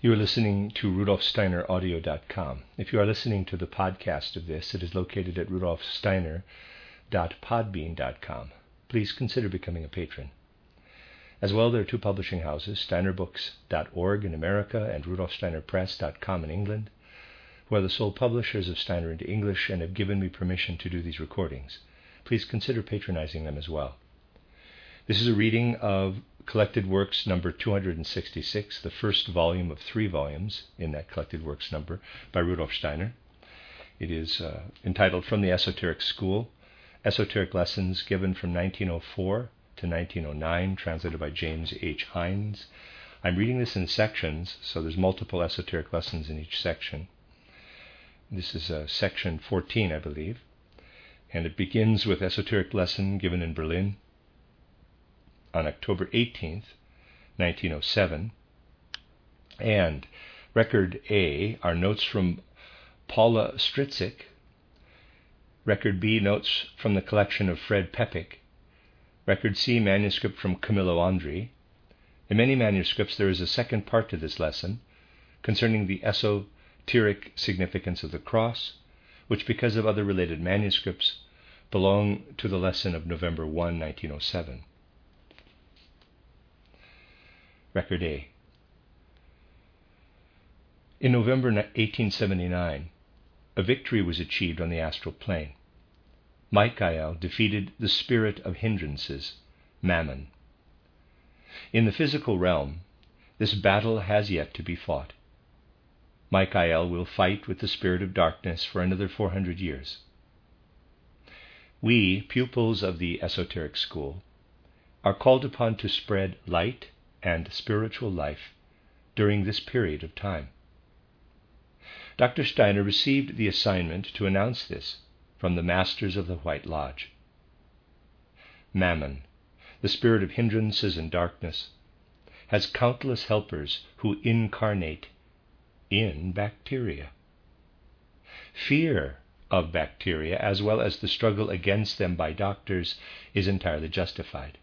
You are listening to RudolfSteinerAudio.com. If you are listening to the podcast of this, it is located at RudolfSteiner.podbean.com. Please consider becoming a patron. As well, there are two publishing houses, SteinerBooks.org in America and RudolfSteinerPress.com in England, who are the sole publishers of Steiner into English and have given me permission to do these recordings. Please consider patronizing them as well. This is a reading of Collected Works number 266, the first volume of 3 volumes in that Collected Works number by Rudolf Steiner. It is entitled From the Esoteric School, Esoteric Lessons Given from 1904 to 1909, translated by James H. Hines. I'm reading this in sections, so there's multiple esoteric lessons in each section. This is section 14, I believe, and it begins with esoteric lesson given in Berlin on October 18th, 1907, and Record A are notes from Paula Stritzik, Record B, notes from the collection of Fred Pepik, Record C, manuscript from Camillo Andri. In many manuscripts there is a second part to this lesson concerning the esoteric significance of the cross, which because of other related manuscripts belong to the lesson of November 1, 1907. Record A. In November 1879, a victory was achieved on the astral plane. Michael defeated the spirit of hindrances, Mammon. In the physical realm, this battle has yet to be fought. Michael will fight with the spirit of darkness for another 400 years. We, pupils of the esoteric school, are called upon to spread light and spiritual life during this period of time. Dr. Steiner received the assignment to announce this from the masters of the White Lodge. Mammon, the spirit of hindrances and darkness, has countless helpers who incarnate in bacteria. Fear of bacteria, as well as the struggle against them by doctors, is entirely justified.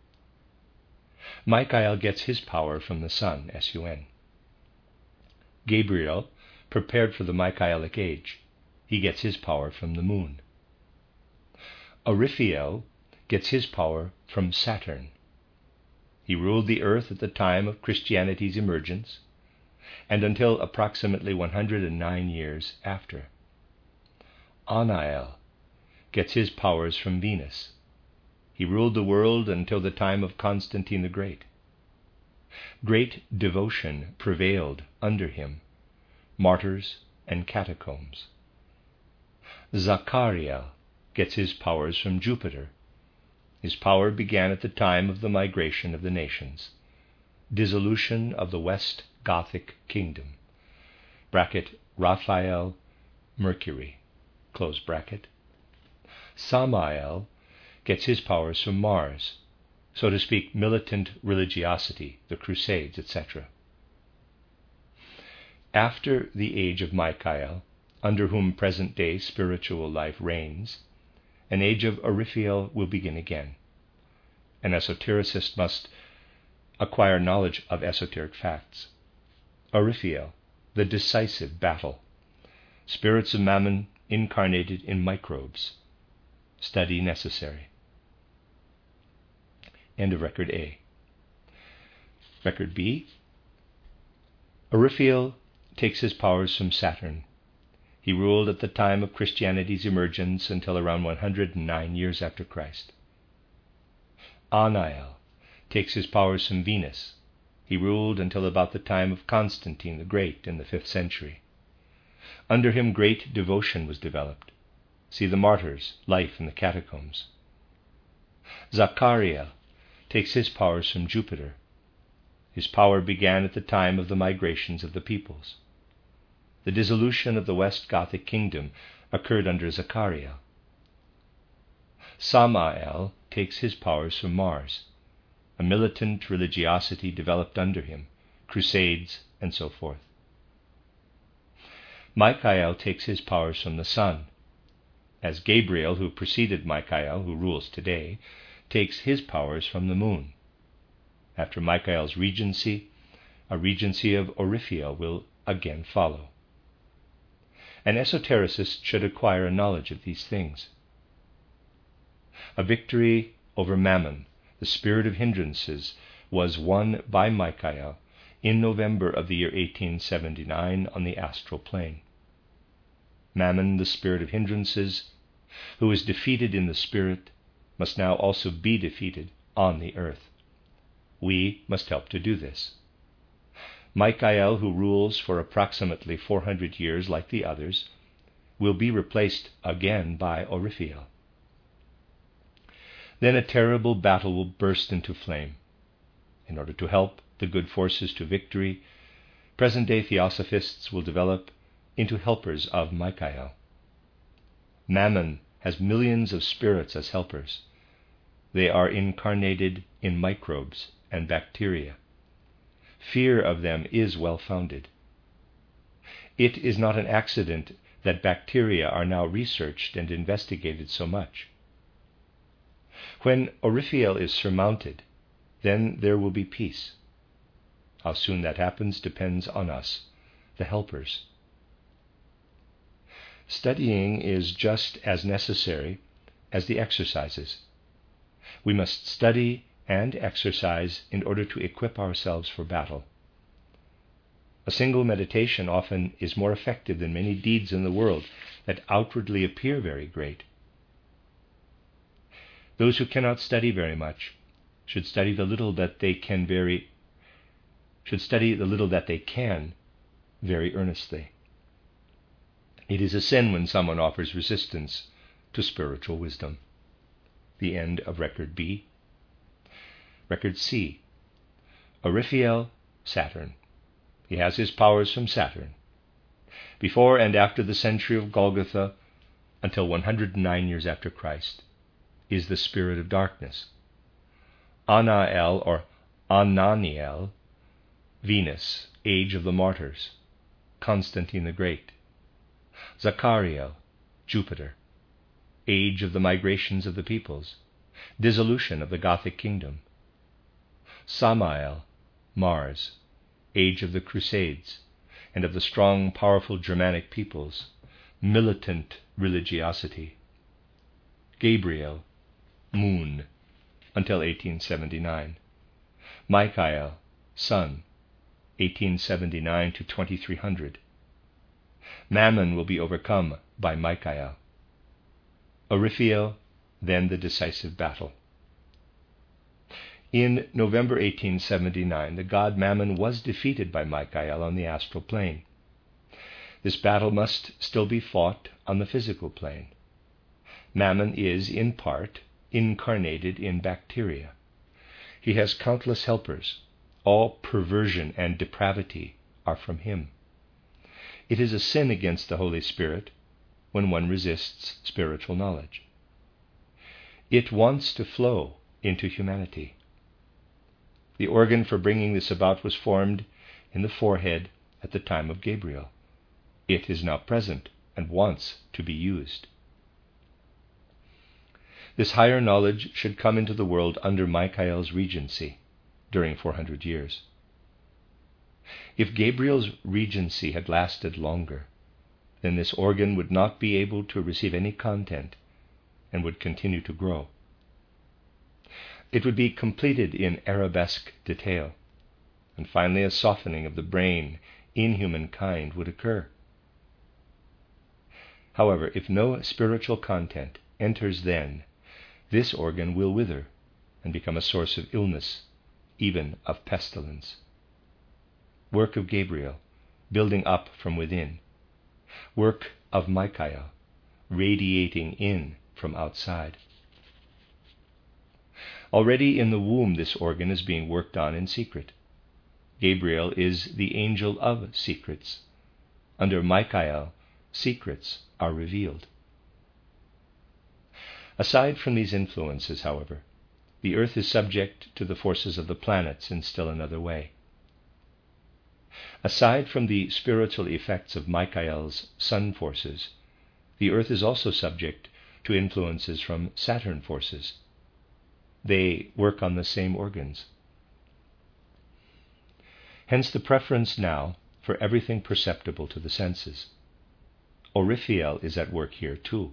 Michael gets his power from the sun, S-U-N. Gabriel prepared for the Michaelic age. He gets his power from the moon. Oriphiel gets his power from Saturn. He ruled the earth at the time of Christianity's emergence and until approximately 109 years after. Anael gets his powers from Venus. He ruled the world until the time of Constantine the Great. Great devotion prevailed under him, martyrs and catacombs. Zachariel gets his powers from Jupiter. His power began at the time of the migration of the nations, dissolution of the West Gothic kingdom, bracket Raphael, Mercury, close bracket. Samael gets his powers from Mars, so to speak, militant religiosity, the Crusades, etc. After the age of Michael, under whom present-day spiritual life reigns, an age of Oriphiel will begin again. An esotericist must acquire knowledge of esoteric facts. Oriphiel, the decisive battle. Spirits of Mammon incarnated in microbes. Study necessary. End of Record A. Record B. Oriphiel takes his powers from Saturn. He ruled at the time of Christianity's emergence until around 109 years after Christ. Anael takes his powers from Venus. He ruled until about the time of Constantine the Great in the 5th century. Under him great devotion was developed. See the martyrs, life in the catacombs. Zachariel takes his powers from Jupiter. His power began at the time of the migrations of the peoples. The dissolution of the West Gothic kingdom occurred under Zachariel. Samael takes his powers from Mars. A militant religiosity developed under him, crusades, and so forth. Michael takes his powers from the sun, as Gabriel, who preceded Michael, who rules today, takes his powers from the moon. After Michael's regency, a regency of Oryphael will again follow. An esotericist should acquire a knowledge of these things. A victory over Mammon, the spirit of hindrances, was won by Michael in November of the year 1879 on the astral plane. Mammon, the spirit of hindrances, who is defeated in the spirit, must now also be defeated on the earth. We must help to do this. Michael, who rules for approximately 400 years like the others, will be replaced again by Oryphael. Then a terrible battle will burst into flame. In order to help the good forces to victory, present-day theosophists will develop into helpers of Michael. Mammon has millions of spirits as helpers. They are incarnated in microbes and bacteria. Fear of them is well-founded. It is not an accident that bacteria are now researched and investigated so much. When Oryphael is surmounted, then there will be peace. How soon that happens depends on us, the helpers. Studying is just as necessary as the exercises. We must study and exercise in order to equip ourselves for battle. A single meditation often is more effective than many deeds in the world that outwardly appear very great. Those who cannot study very much should study the little that they can very earnestly. It is a sin when someone offers resistance to spiritual wisdom. The end of Record B. Record C. Oryphael, Saturn. He has his powers from Saturn. Before and after the century of Golgotha, until 109 years after Christ, is the spirit of darkness. Anael, or Ananiel, Venus, age of the martyrs, Constantine the Great. Zachariel, Jupiter, age of the migrations of the peoples, dissolution of the Gothic kingdom. Samael, Mars, age of the Crusades and of the strong, powerful Germanic peoples, militant religiosity. Gabriel, Moon, until 1879. Michael, Sun, 1879 to 2300. Mammon will be overcome by Michael. Oryphael, then the decisive battle. In November 1879, the god Mammon was defeated by Michael on the astral plane. This battle must still be fought on the physical plane. Mammon is, in part, incarnated in bacteria. He has countless helpers. All perversion and depravity are from him. It is a sin against the Holy Spirit when one resists spiritual knowledge. It wants to flow into humanity. The organ for bringing this about was formed in the forehead at the time of Gabriel. It is now present and wants to be used. This higher knowledge should come into the world under Michael's regency during 400 years. If Gabriel's regency had lasted longer, then this organ would not be able to receive any content and would continue to grow. It would be completed in arabesque detail, and finally a softening of the brain in humankind would occur. However, if no spiritual content enters then, this organ will wither and become a source of illness, even of pestilence. Work of Gabriel, building up from within. Work of Michael, radiating in from outside. Already in the womb this organ is being worked on in secret. Gabriel is the angel of secrets. Under Michael, secrets are revealed. Aside from these influences, however, the earth is subject to the forces of the planets in still another way. Aside from the spiritual effects of Michael's sun forces, the earth is also subject to influences from Saturn forces. They work on the same organs. Hence the preference now for everything perceptible to the senses. Oryphiel is at work here too.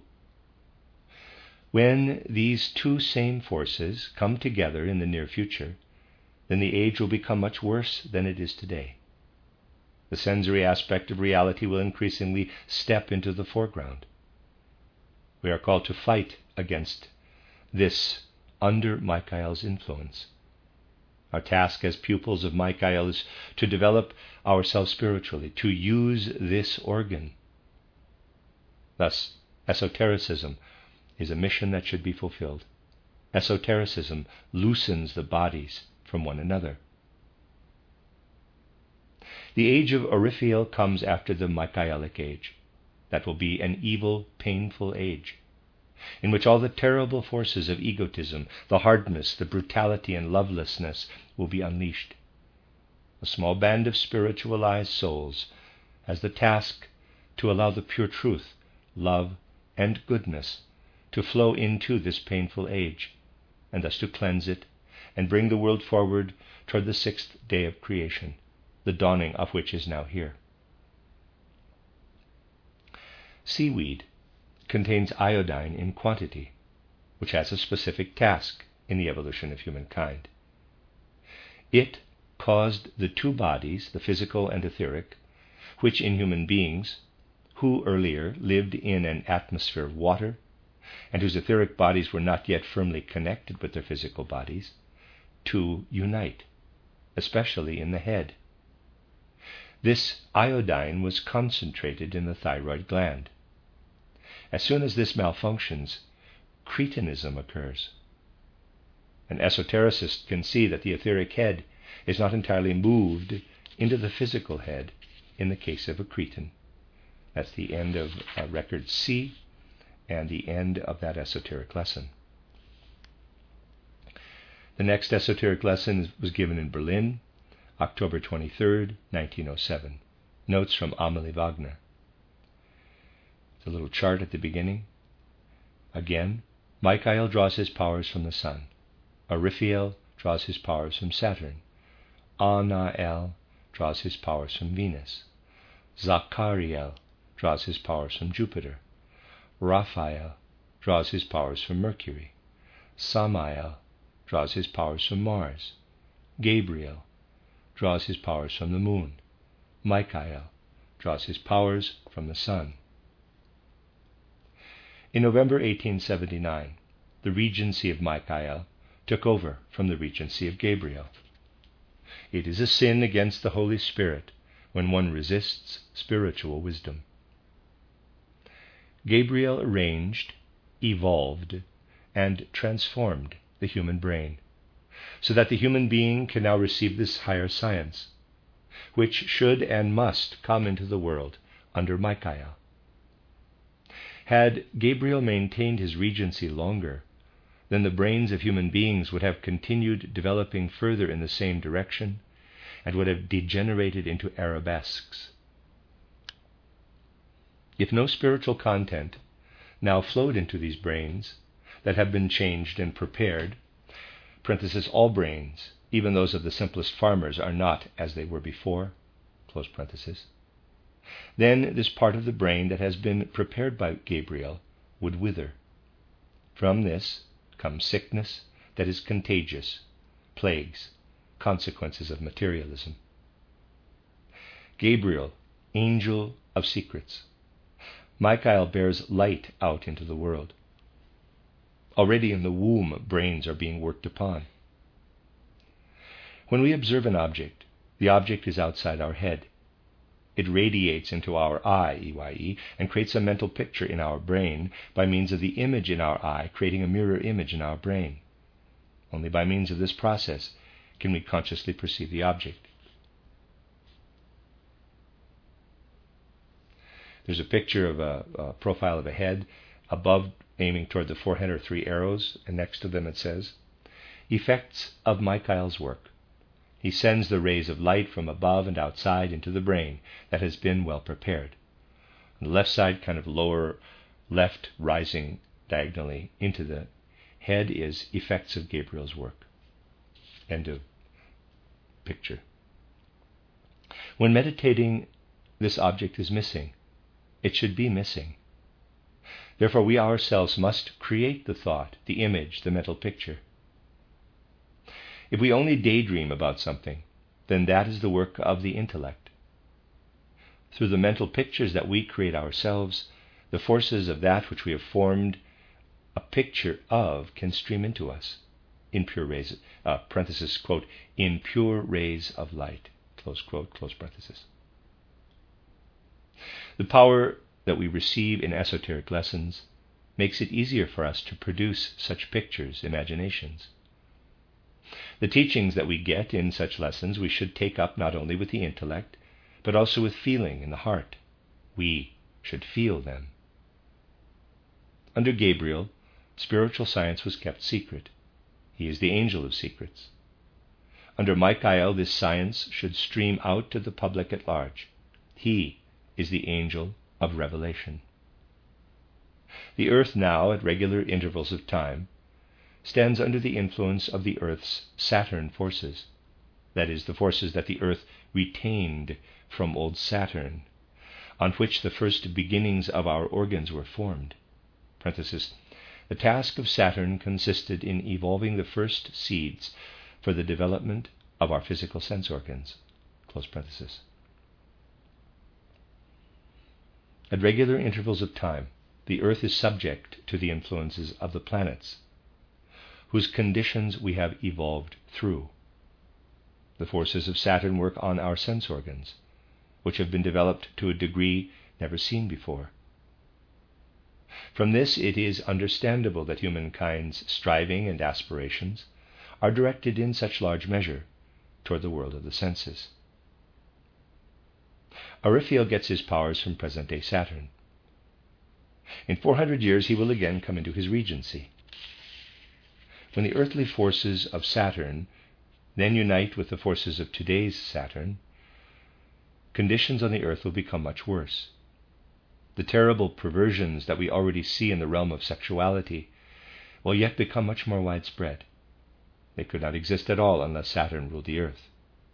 When these two same forces come together in the near future, then the age will become much worse than it is today. The sensory aspect of reality will increasingly step into the foreground. We are called to fight against this under Michael's influence. Our task as pupils of Michael is to develop ourselves spiritually, to use this organ. Thus, esotericism is a mission that should be fulfilled. Esotericism loosens the bodies from one another. The age of Oryphiel comes after the Michaelic age. That will be an evil, painful age, in which all the terrible forces of egotism, the hardness, the brutality, and lovelessness will be unleashed. A small band of spiritualized souls has the task to allow the pure truth, love, and goodness to flow into this painful age, and thus to cleanse it and bring the world forward toward the sixth day of creation, the dawning of which is now here. Seaweed contains iodine in quantity, which has a specific task in the evolution of humankind. It caused the two bodies, the physical and etheric, which in human beings, who earlier lived in an atmosphere of water, and whose etheric bodies were not yet firmly connected with their physical bodies, to unite, especially in the head. This iodine was concentrated in the thyroid gland. As soon as this malfunctions, cretinism occurs. An esotericist can see that the etheric head is not entirely moved into the physical head in the case of a cretin. That's the end of record C and the end of that esoteric lesson. The next esoteric lesson was given in Berlin, October 23rd, 1907. Notes from Amelie Wagner. The little chart at the beginning. Again, Michael draws his powers from the sun. Oryphiel draws his powers from Saturn. Anael draws his powers from Venus. Zachariel draws his powers from Jupiter. Raphael draws his powers from Mercury. Samael draws his powers from Mars. Gabriel draws his powers from the moon. Michael draws his powers from the sun. In November 1879, the regency of Michael took over from the regency of Gabriel. It is a sin against the Holy Spirit when one resists spiritual wisdom. Gabriel arranged, evolved, and transformed the human brain, so that the human being can now receive this higher science, which should and must come into the world under Michael. Had Gabriel maintained his regency longer, then the brains of human beings would have continued developing further in the same direction and would have degenerated into arabesques. If no spiritual content now flowed into these brains that have been changed and prepared, parenthesis, all brains, even those of the simplest farmers, are not as they were before, close parenthesis, then this part of the brain that has been prepared by Gabriel would wither. From this comes sickness that is contagious, plagues, consequences of materialism. Gabriel, angel of secrets. Michael bears light out into the world. Already in the womb, brains are being worked upon. When we observe an object, the object is outside our head. It radiates into our eye, EYE, and creates a mental picture in our brain by means of the image in our eye, creating a mirror image in our brain. Only by means of this process can we consciously perceive the object. There's a picture of a profile of a head. Above, aiming toward the forehead, are 3 arrows, and next to them it says, "Effects of Michael's work. He sends the rays of light from above and outside into the brain that has been well prepared." On the left side, kind of lower left, rising diagonally into the head, is effects of Gabriel's work. End of picture. When meditating, this object is missing. It should be missing. Therefore, we ourselves must create the thought, the image, the mental picture. If we only daydream about something, then that is the work of the intellect. Through the mental pictures that we create ourselves, the forces of that which we have formed a picture of can stream into us in pure rays, parenthesis, quote, in pure rays of light, close quote, close parenthesis. The power that we receive in esoteric lessons makes it easier for us to produce such pictures, imaginations. The teachings that we get in such lessons we should take up not only with the intellect, but also with feeling in the heart. We should feel them. Under Gabriel, spiritual science was kept secret. He is the angel of secrets. Under Michael, this science should stream out to the public at large. He is the angel of revelation. The earth now, at regular intervals of time, stands under the influence of the earth's Saturn forces, that is, the forces that the earth retained from old Saturn, on which the first beginnings of our organs were formed. Parenthesis, the task of Saturn consisted in evolving the first seeds for the development of our physical sense organs. Close parenthesis. At regular intervals of time, the earth is subject to the influences of the planets, whose conditions we have evolved through. The forces of Saturn work on our sense organs, which have been developed to a degree never seen before. From this it is understandable that humankind's striving and aspirations are directed in such large measure toward the world of the senses. Aurifiel gets his powers from present-day Saturn. In 400 years he will again come into his regency. When the earthly forces of Saturn then unite with the forces of today's Saturn, conditions on the earth will become much worse. The terrible perversions that we already see in the realm of sexuality will yet become much more widespread. They could not exist at all unless Saturn ruled the earth.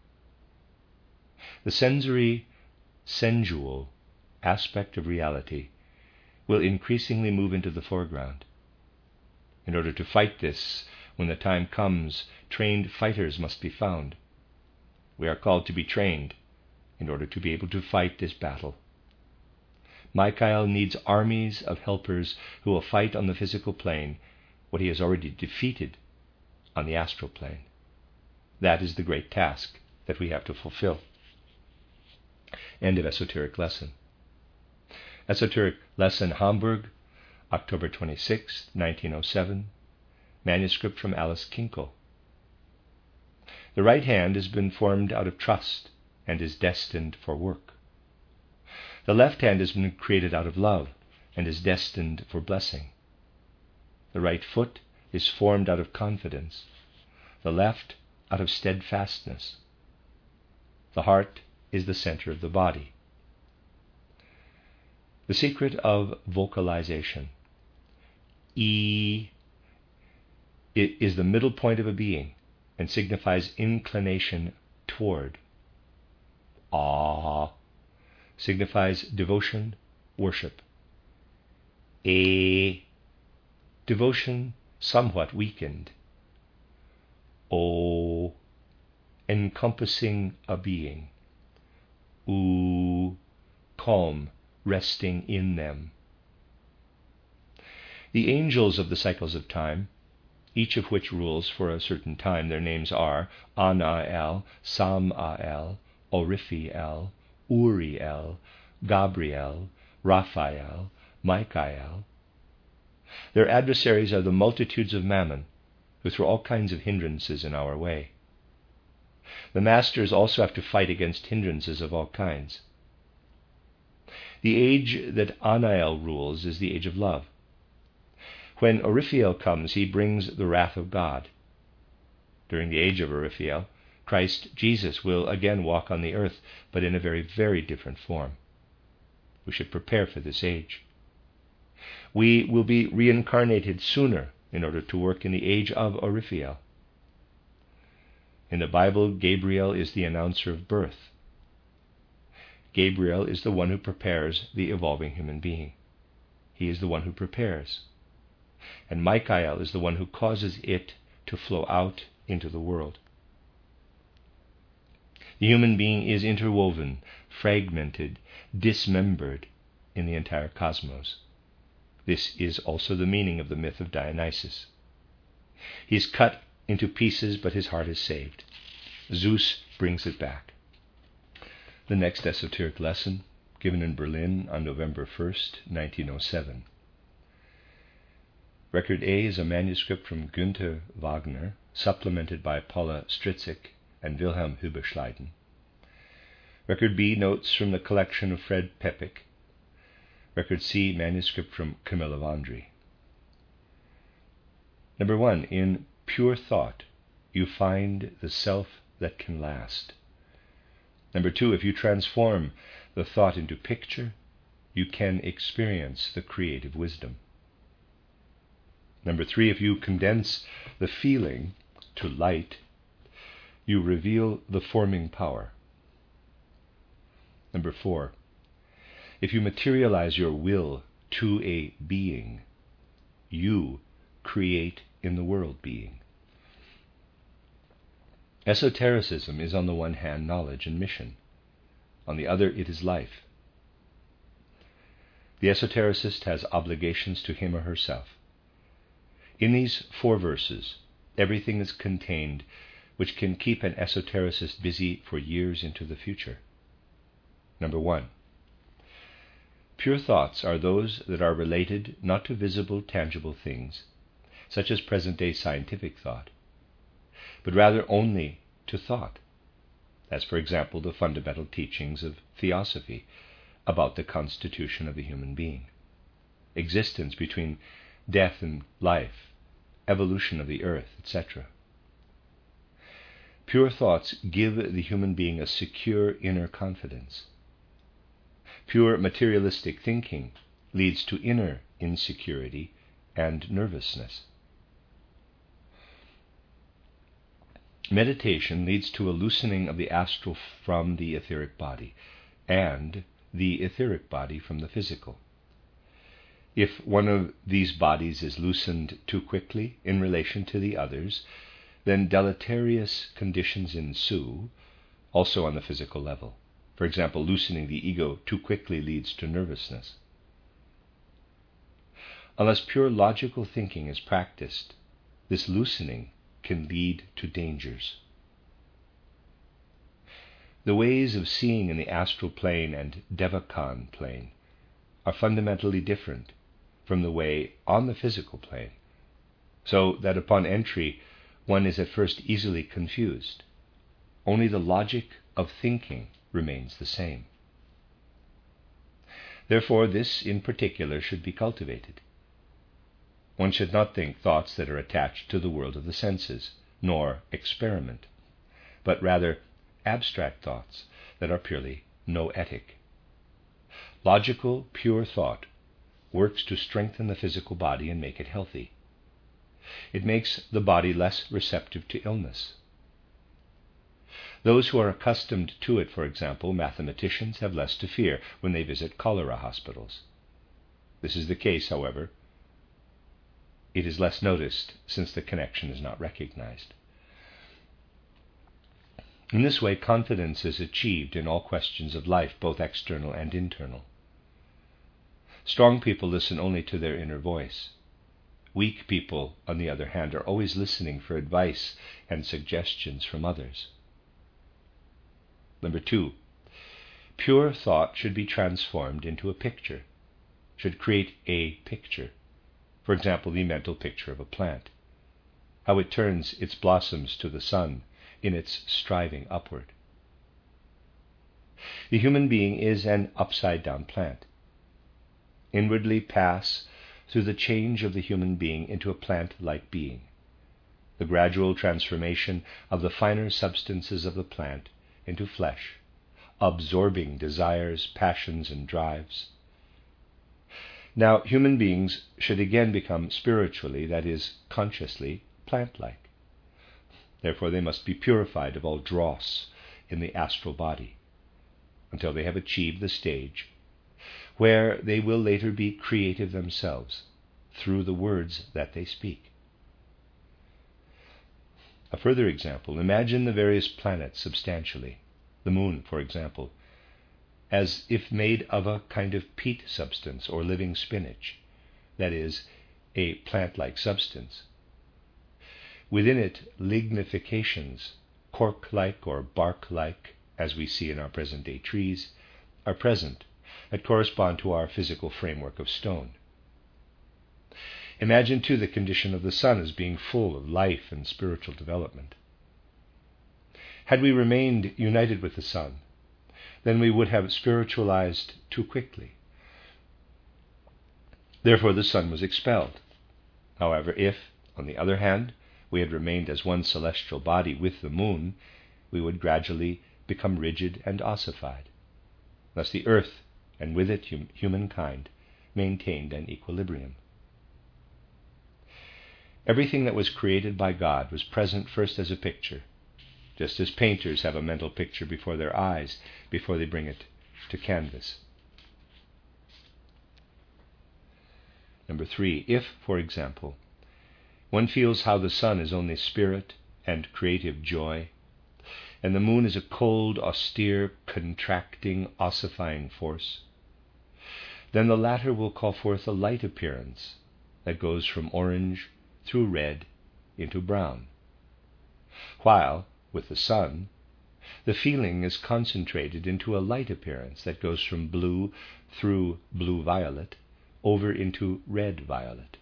The sensual aspect of reality will increasingly move into the foreground. In order to fight this, when the time comes, trained fighters must be found. We are called to be trained in order to be able to fight this battle. Michael needs armies of helpers who will fight on the physical plane what he has already defeated on the astral plane. That is the great task that we have to fulfill. End of Esoteric Lesson. Esoteric Lesson, Hamburg, October 26, 1907. Manuscript from Alice Kinkel. The right hand has been formed out of trust and is destined for work. The left hand has been created out of love and is destined for blessing. The right foot is formed out of confidence, the left out of steadfastness. The heart is the center of the body. The secret of vocalization. It is the middle point of a being and signifies inclination toward. Ah signifies devotion, worship. Devotion somewhat weakened. O, encompassing a being. Calm, resting in them. The angels of the cycles of time, each of which rules for a certain time, their names are Anael, Samael, Aurifiel, Uriel, Gabriel, Raphael, Michael. Their adversaries are the multitudes of mammon, who throw all kinds of hindrances in our way. The masters also have to fight against hindrances of all kinds. The age that Anael rules is the age of love. When Aurifiel comes, he brings the wrath of God. During the age of Aurifiel, Christ Jesus will again walk on the earth, but in a very, very different form. We should prepare for this age. We will be reincarnated sooner in order to work in the age of Aurifiel. In the Bible, Gabriel is the announcer of birth. Gabriel is the one who prepares the evolving human being. He is the one who prepares. And Michael is the one who causes it to flow out into the world. The human being is interwoven, fragmented, dismembered in the entire cosmos. This is also the meaning of the myth of Dionysus. He is cut into pieces, but his heart is saved. Zeus brings it back. The next esoteric lesson, given in Berlin on November 1st, 1907. Record A is a manuscript from Günther Wagner, supplemented by Paula Stritzik and Wilhelm Hüberschleiden. Record B, notes from the collection of Fred Pepik. Record C, manuscript from Camilla Vondry. Number 1, in pure thought, you find the self that can last. Number 2, if you transform the thought into picture, you can experience the creative wisdom. Number 3, if you condense the feeling to light, you reveal the forming power. Number 4, if you materialize your will to a being, you create in the world being. Esotericism is on the one hand knowledge and mission. On the other, it is life. The esotericist has obligations to him or herself. In these 4 verses, everything is contained which can keep an esotericist busy for years into the future. Number 1, pure thoughts are those that are related not to visible, tangible things, such as present-day scientific thought, but rather only to thought, as for example the fundamental teachings of theosophy about the constitution of the human being, existence between death and life, evolution of the earth, etc. Pure thoughts give the human being a secure inner confidence. Pure materialistic thinking leads to inner insecurity and nervousness. Meditation leads to a loosening of the astral from the etheric body, and the etheric body from the physical. If one of these bodies is loosened too quickly in relation to the others, then deleterious conditions ensue, also on the physical level. For example, loosening the ego too quickly leads to nervousness. Unless pure logical thinking is practiced, this loosening can lead to dangers. The ways of seeing in the astral plane and Devachan plane are fundamentally different from the way on the physical plane, so that upon entry one is at first easily confused. Only the logic of thinking remains the same. Therefore, this in particular should be cultivated. One should not think thoughts that are attached to the world of the senses, nor experiment, but rather abstract thoughts that are purely noetic. Logical, pure thought works to strengthen the physical body and make it healthy. It makes the body less receptive to illness. Those who are accustomed to it, for example, mathematicians, have less to fear when they visit cholera hospitals. This is the case, however. It is less noticed since the connection is not recognized. In this way, confidence is achieved in all questions of life, both external and internal. Strong people listen only to their inner voice. Weak people, on the other hand, are always listening for advice and suggestions from others. Number 2, pure thought should be transformed into a picture, should create a picture. For example, the mental picture of a plant, how it turns its blossoms to the sun in its striving upward. The human being is an upside-down plant. Inwardly pass through the change of the human being into a plant-like being, the gradual transformation of the finer substances of the plant into flesh, absorbing desires, passions, and drives. Now, human beings should again become spiritually, that is, consciously, plant-like. Therefore, they must be purified of all dross in the astral body. until they have achieved the stage where they will later be creative themselves through the words that they speak. A further example, imagine the various planets substantially. The moon, for example, as if made of a kind of peat substance or living spinach, that is, a plant-like substance. Within it, lignifications, cork-like or bark-like, as we see in our present-day trees, are present that correspond to our physical framework of stone. Imagine, too, the condition of the sun as being full of life and spiritual development. Had we remained united with the sun, then we would have spiritualized too quickly. Therefore, the sun was expelled. However, if, on the other hand, we had remained as one celestial body with the moon, we would gradually become rigid and ossified. Thus the earth, and with it humankind, maintained an equilibrium. Everything that was created by God was present first as a picture, just as painters have a mental picture before their eyes before they bring it to canvas. Number 3, if, for example, one feels how the sun is only spirit and creative joy, and the moon is a cold, austere, contracting, ossifying force, then the latter will call forth a light appearance that goes from orange through red into brown, while, with the sun, the feeling is concentrated into a light appearance that goes from blue through blue-violet over into red-violet.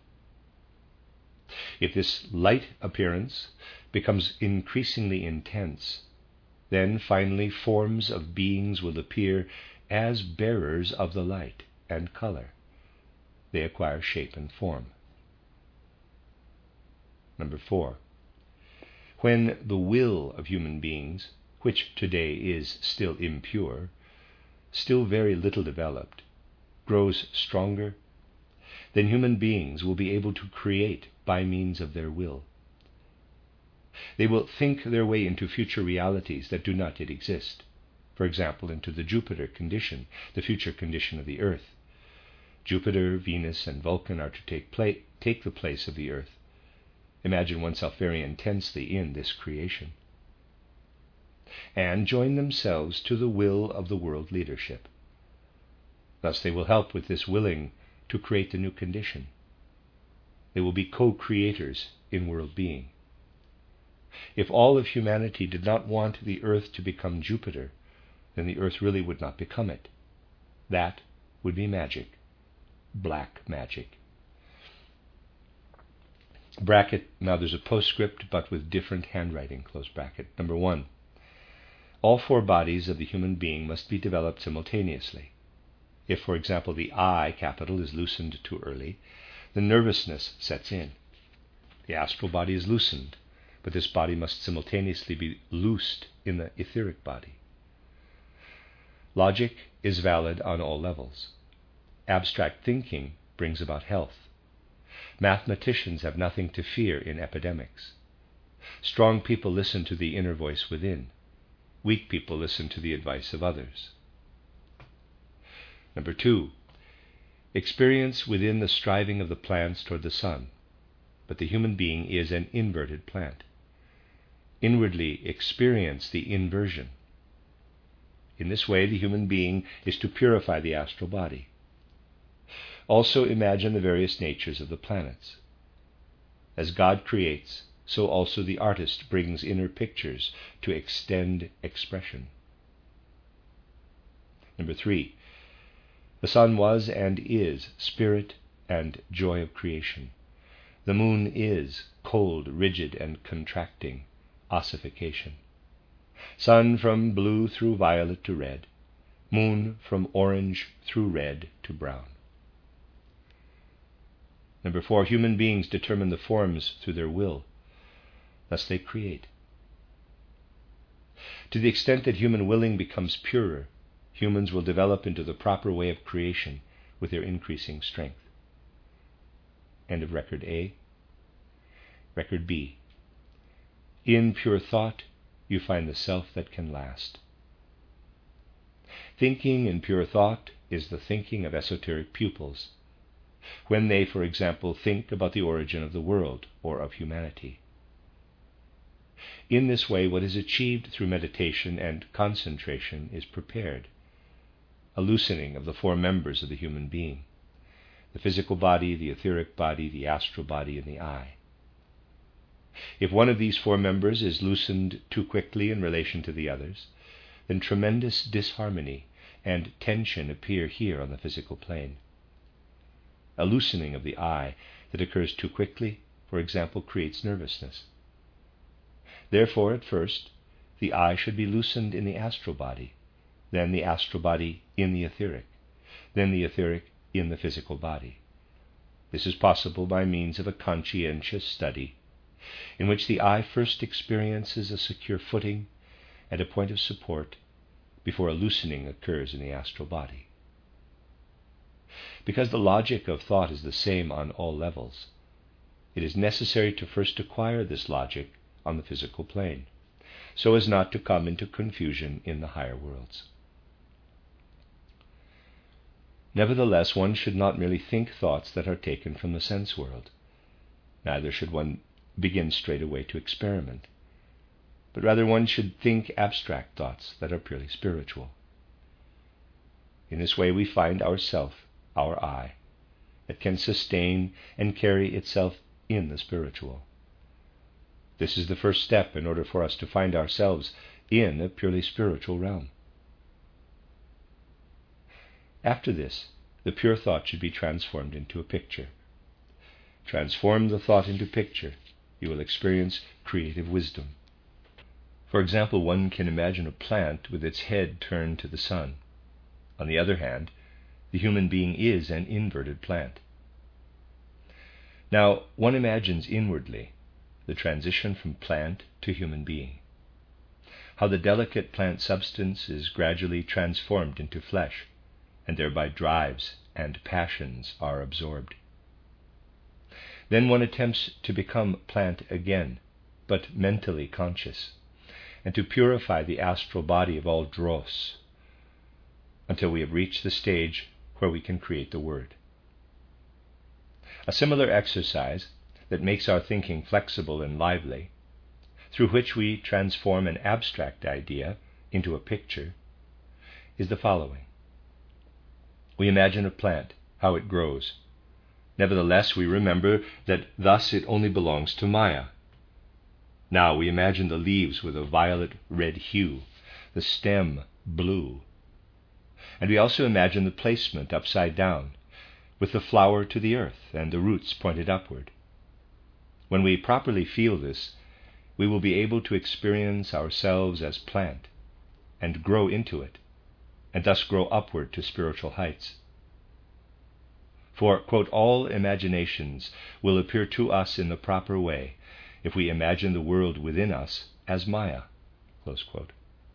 If this light appearance becomes increasingly intense, then finally forms of beings will appear as bearers of the light and color. They acquire shape and form. Number 4, when the will of human beings, which today is still impure, still very little developed, grows stronger, then human beings will be able to create by means of their will. They will think their way into future realities that do not yet exist. For example, into the Jupiter condition, the future condition of the Earth. Jupiter, Venus, and Vulcan are to take the place of the Earth. Imagine oneself very intensely in this creation, and join themselves to the will of the world leadership. Thus they will help with this willing to create the new condition. They will be co-creators in world being. If all of humanity did not want the Earth to become Jupiter, then the Earth really would not become it. That would be magic, black magic. Bracket, now there's a postscript, but with different handwriting, close bracket. Number 1, all 4 bodies of the human being must be developed simultaneously. If, for example, the I, capital, is loosened too early, the nervousness sets in. The astral body is loosened, but this body must simultaneously be loosed in the etheric body. Logic is valid on all levels. Abstract thinking brings about health. Mathematicians have nothing to fear in epidemics. Strong people listen to the inner voice within. Weak people listen to the advice of others. Number 2, experience within the striving of the plants toward the sun, but the human being is an inverted plant. Inwardly experience the inversion. In this way, the human being is to purify the astral body. Also imagine the various natures of the planets. As God creates, so also the artist brings inner pictures to extend expression. Number 3, the sun was and is spirit and joy of creation. The moon is cold, rigid, and contracting ossification. Sun from blue through violet to red. Moon from orange through red to brown. Number 4, human beings determine the forms through their will. Thus they create. To the extent that human willing becomes purer, humans will develop into the proper way of creation with their increasing strength. End of Record A. Record B. In pure thought, you find the self that can last. Thinking in pure thought is the thinking of esoteric pupils, when they, for example, think about the origin of the world or of humanity. In this way, what is achieved through meditation and concentration is prepared, a loosening of the four members of the human being: the physical body, the etheric body, the astral body, and the eye. If one of these four members is loosened too quickly in relation to the others, then tremendous disharmony and tension appear here on the physical plane. A loosening of the eye that occurs too quickly, for example, creates nervousness. Therefore, at first, the eye should be loosened in the astral body, then the astral body in the etheric, then the etheric in the physical body. This is possible by means of a conscientious study, in which the eye first experiences a secure footing and a point of support before a loosening occurs in the astral body. Because the logic of thought is the same on all levels, it is necessary to first acquire this logic on the physical plane, so as not to come into confusion in the higher worlds. Nevertheless, one should not merely think thoughts that are taken from the sense world. Neither should one begin straight away to experiment, but rather one should think abstract thoughts that are purely spiritual. In this way we find our self, our I, that can sustain and carry itself in the spiritual. This is the first step in order for us to find ourselves in a purely spiritual realm. After this, the pure thought should be transformed into a picture. Transform the thought into picture, you will experience creative wisdom. For example, one can imagine a plant with its head turned to the sun. On the other hand, the human being is an inverted plant. Now, one imagines inwardly the transition from plant to human being, how the delicate plant substance is gradually transformed into flesh, and thereby drives and passions are absorbed. Then one attempts to become plant again, but mentally conscious, and to purify the astral body of all dross, until we have reached the stage where we can create the word. A similar exercise that makes our thinking flexible and lively, through which we transform an abstract idea into a picture, is the following. We imagine a plant, how it grows. Nevertheless, we remember that thus it only belongs to Maya. Now we imagine the leaves with a violet-red hue, the stem blue. And we also imagine the placement upside down, with the flower to the earth and the roots pointed upward. When we properly feel this, we will be able to experience ourselves as plant and grow into it, and thus grow upward to spiritual heights. For, quote, all imaginations will appear to us in the proper way if we imagine the world within us as Maya, close quote.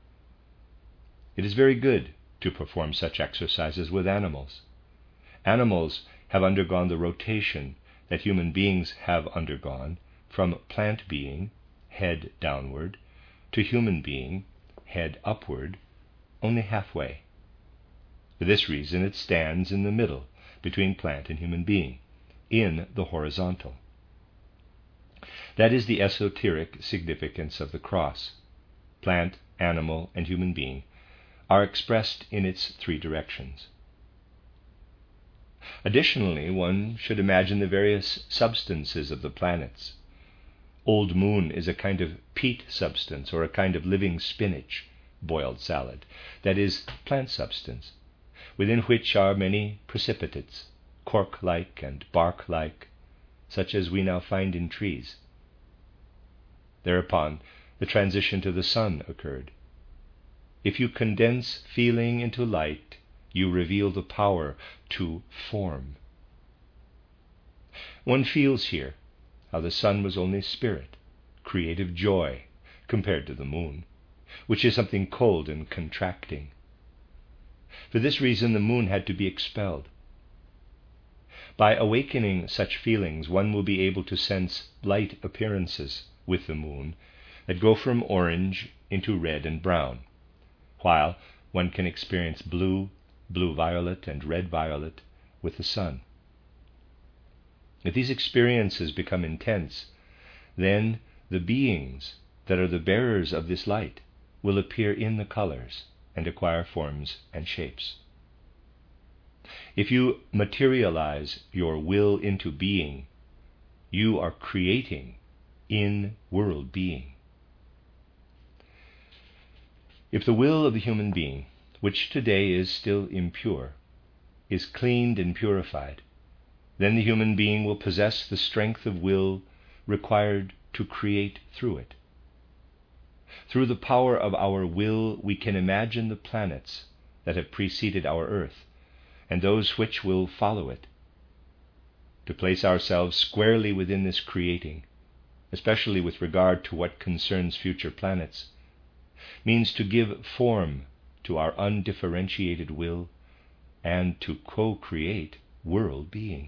It is very good to perform such exercises with animals. Animals have undergone the rotation that human beings have undergone from plant being, head downward, to human being, head upward, only halfway. For this reason it stands in the middle between plant and human being, in the horizontal. That is the esoteric significance of the cross. Plant, animal, and human being are expressed in its three directions. Additionally, one should imagine the various substances of the planets. Old Moon is a kind of peat substance, or a kind of living spinach, boiled salad, that is, plant substance, within which are many precipitates, cork-like and bark-like, such as we now find in trees. Thereupon, the transition to the sun occurred. If you condense feeling into light, you reveal the power to form. One feels here how the sun was only spirit, creative joy, compared to the moon, which is something cold and contracting. For this reason, the moon had to be expelled. By awakening such feelings, one will be able to sense light appearances with the moon that go from orange into red and brown, while one can experience blue, blue-violet, and red-violet with the sun. If these experiences become intense, then the beings that are the bearers of this light will appear in the colors and acquire forms and shapes. If you materialize your will into being, you are creating in-world being. If the will of the human being, which today is still impure, is cleaned and purified, then the human being will possess the strength of will required to create through it. Through the power of our will, we can imagine the planets that have preceded our earth, and those which will follow it. To place ourselves squarely within this creating, especially with regard to what concerns future planets, means to give form to our undifferentiated will and to co-create world being.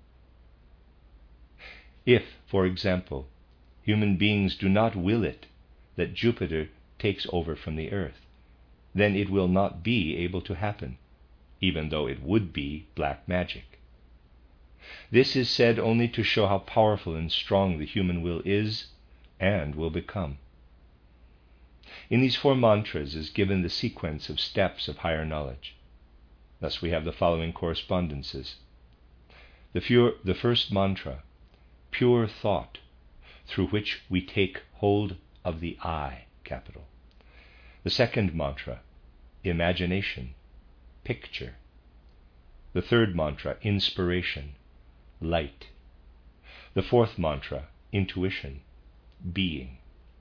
If, for example, human beings do not will it that Jupiter takes over from the Earth, then it will not be able to happen, even though it would be black magic. This is said only to show how powerful and strong the human will is and will become. In these 4 mantras is given the sequence of steps of higher knowledge. Thus we have the following correspondences. The first mantra, pure thought, through which we take hold of the I, capital. The second mantra, imagination, picture. The third mantra, inspiration, light. The fourth mantra, intuition, being.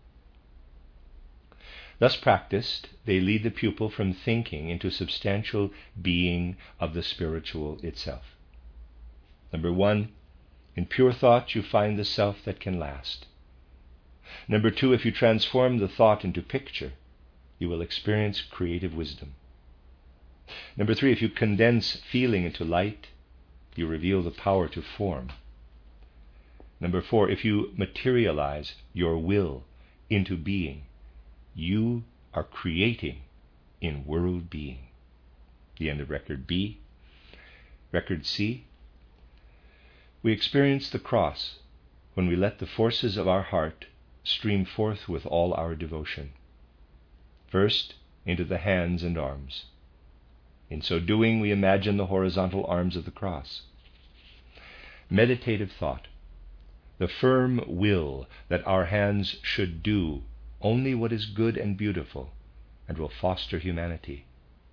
Thus practiced, they lead the pupil from thinking into substantial being of the spiritual itself. Number 1, in pure thought you find the self that can last. Number 2, if you transform the thought into picture, you will experience creative wisdom. Number 3, if you condense feeling into light, you reveal the power to form. Number 4, if you materialize your will into being, you are creating in world being. The end of record B. Record C. We experience the cross when we let the forces of our heart stream forth with all our devotion. First, into the hands and arms. In so doing, we imagine the horizontal arms of the cross. Meditative thought, the firm will that our hands should do only what is good and beautiful and will foster humanity.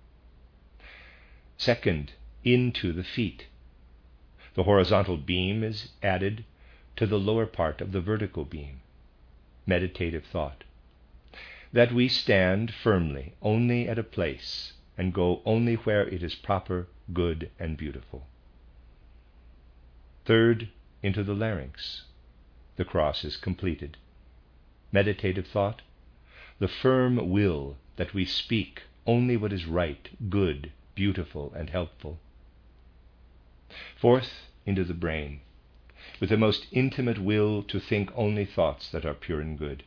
Second, into the feet. The horizontal beam is added to the lower part of the vertical beam. Meditative thought, that we stand firmly only at a place and go only where it is proper, good, and beautiful. Third, into the larynx. The cross is completed. Meditative thought, the firm will that we speak only what is right, good, beautiful, and helpful. Fourth, into the brain, with the most intimate will to think only thoughts that are pure and good.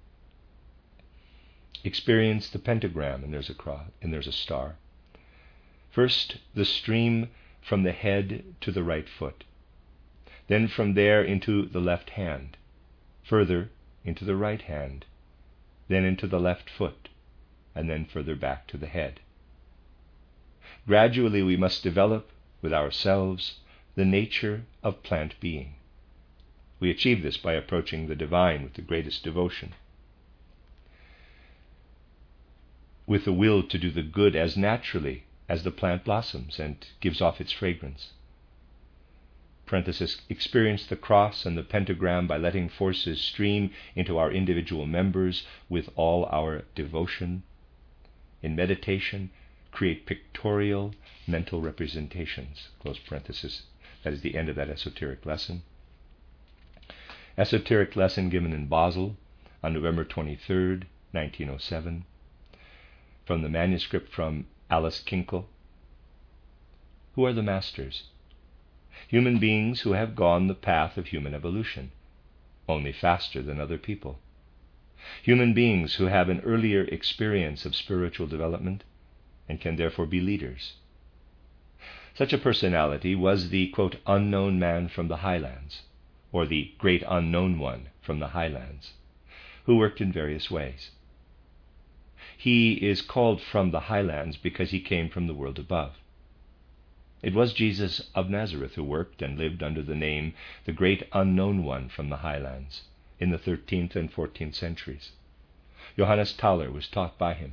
Experience the pentagram, and there's a cross, and there's a star. First, the stream from the head to the right foot. Then from there into the left hand. Further, into the right hand. Then into the left foot, and then further back to the head. Gradually we must develop with ourselves the nature of plant being. We achieve this by approaching the divine with the greatest devotion, with the will to do the good as naturally as the plant blossoms and gives off its fragrance. Parenthesis, experience the cross and the pentagram by letting forces stream into our individual members with all our devotion. In meditation, create pictorial mental representations. Close parenthesis. That is the end of that esoteric lesson. Esoteric lesson given in Basel on November 23rd, 1907, from the manuscript from Alice Kinkel. Who are the masters? Human beings who have gone the path of human evolution, only faster than other people. Human beings who have an earlier experience of spiritual development, and can therefore be leaders. Such a personality was the, quote, unknown man from the highlands, or the great unknown one from the highlands, who worked in various ways. He is called from the highlands because he came from the world above. It was Jesus of Nazareth who worked and lived under the name the great unknown one from the highlands in the 13th and 14th centuries. Johannes Tauler was taught by him.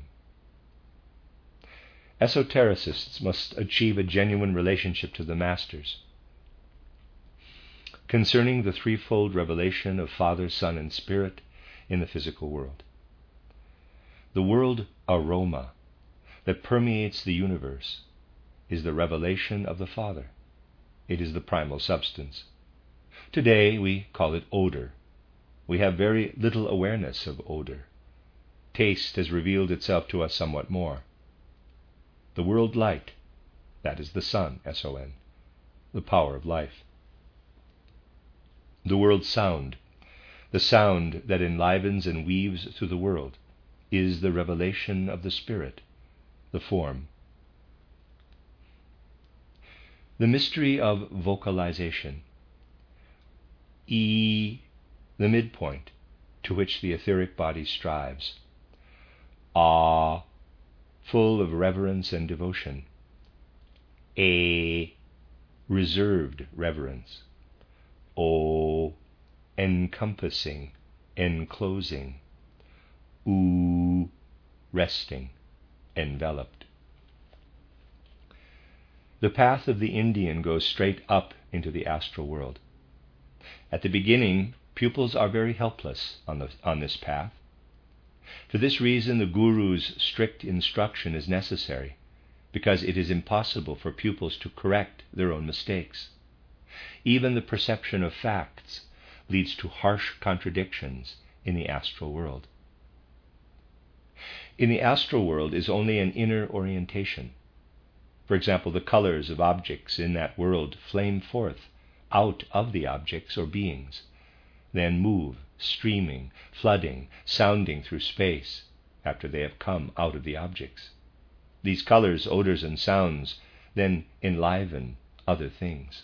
Esotericists must achieve a genuine relationship to the masters concerning the threefold revelation of Father, Son, and Spirit in the physical world. The world aroma that permeates the universe is the revelation of the Father. It is the primal substance. Today we call it odor. We have very little awareness of odor. Taste has revealed itself to us somewhat more. The world light, that is the sun, S-O-N, the power of life. The world sound, the sound that enlivens and weaves through the world, is the revelation of the Spirit, the form. The mystery of vocalization. E, the midpoint to which the etheric body strives. Ah, full of reverence and devotion. A, reserved reverence. O, encompassing, enclosing. U, resting, enveloped. The path of the Indian goes straight up into the astral world. At the beginning, pupils are very helpless on this path. For this reason, the Guru's strict instruction is necessary, because it is impossible for pupils to correct their own mistakes. Even the perception of facts leads to harsh contradictions in the astral world. In the astral world is only an inner orientation. For example, the colors of objects in that world flame forth out of the objects or beings, then move, streaming, flooding, sounding through space after they have come out of the objects. These colors, odors, and sounds then enliven other things.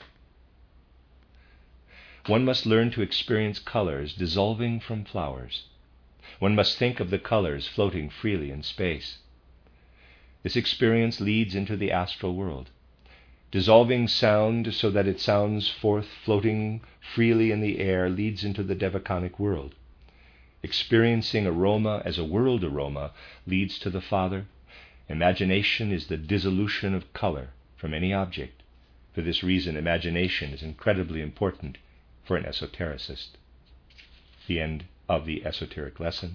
One must learn to experience colors dissolving from flowers. One must think of the colors floating freely in space. This experience leads into the astral world. Dissolving sound so that it sounds forth floating freely in the air leads into the devaconic world. Experiencing aroma as a world aroma leads to the Father. Imagination is the dissolution of color from any object. For this reason, imagination is incredibly important for an esotericist. The end of the esoteric lesson.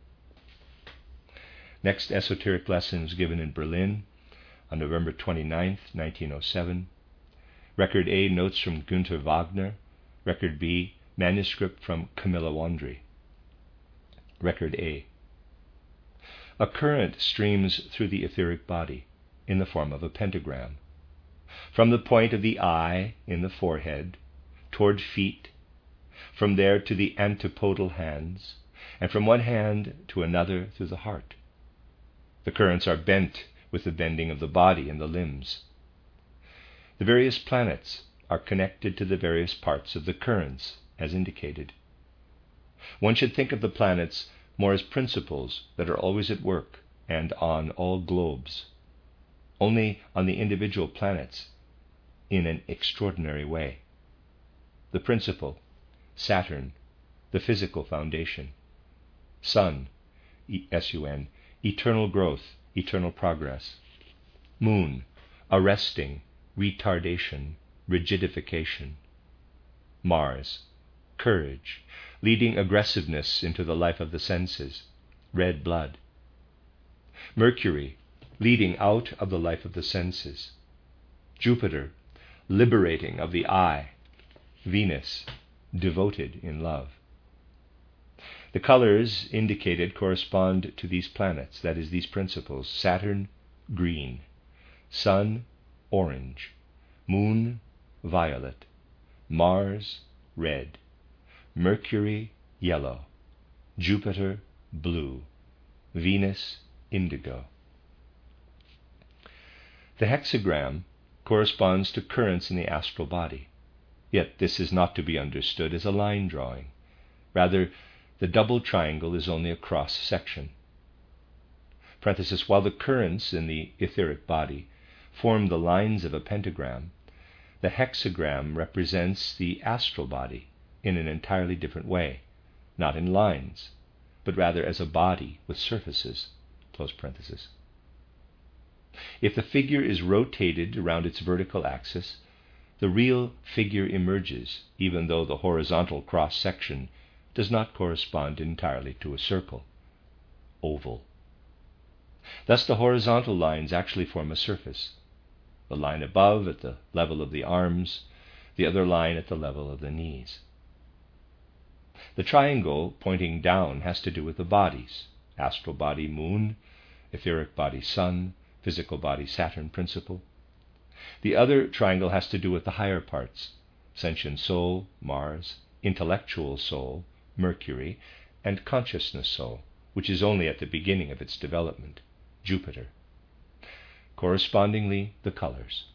Next esoteric lesson was given in Berlin on November 29, 1907. Record A, notes from Günther Wagner. Record B, manuscript from Camilla Wandry. Record A. A current streams through the etheric body in the form of a pentagram. From the point of the eye in the forehead, toward feet, from there to the antipodal hands, and from one hand to another through the heart. The currents are bent with the bending of the body and the limbs. The various planets are connected to the various parts of the currents, as indicated. One should think of the planets more as principles that are always at work and on all globes, only on the individual planets in an extraordinary way. The principle, Saturn, the physical foundation. Sun, S-U-N, eternal growth, eternal progress. Moon, arresting, retardation, rigidification. Mars, courage, leading aggressiveness into the life of the senses, red blood. Mercury, leading out of the life of the senses. Jupiter, liberating of the eye. Venus, devoted in love. The colors indicated correspond to these planets, that is, these principles. Saturn, green. Sun, orange. Moon, violet. Mars, red. Mercury, yellow. Jupiter, blue. Venus, indigo. The hexagram corresponds to currents in the astral body, yet this is not to be understood as a line drawing. Rather, the double triangle is only a cross section. While the currents in the etheric body form the lines of a pentagram, the hexagram represents the astral body in an entirely different way, not in lines, but rather as a body with surfaces. If the figure is rotated around its vertical axis, the real figure emerges, even though the horizontal cross-section does not correspond entirely to a circle, oval. Thus the horizontal lines actually form a surface, the line above at the level of the arms, the other line at the level of the knees. The triangle pointing down has to do with the bodies: astral body Moon, etheric body Sun, physical body Saturn principle. The other triangle has to do with the higher parts: sentient soul, Mars, intellectual soul, Mercury, and consciousness soul, which is only at the beginning of its development, Jupiter. Correspondingly, the colors.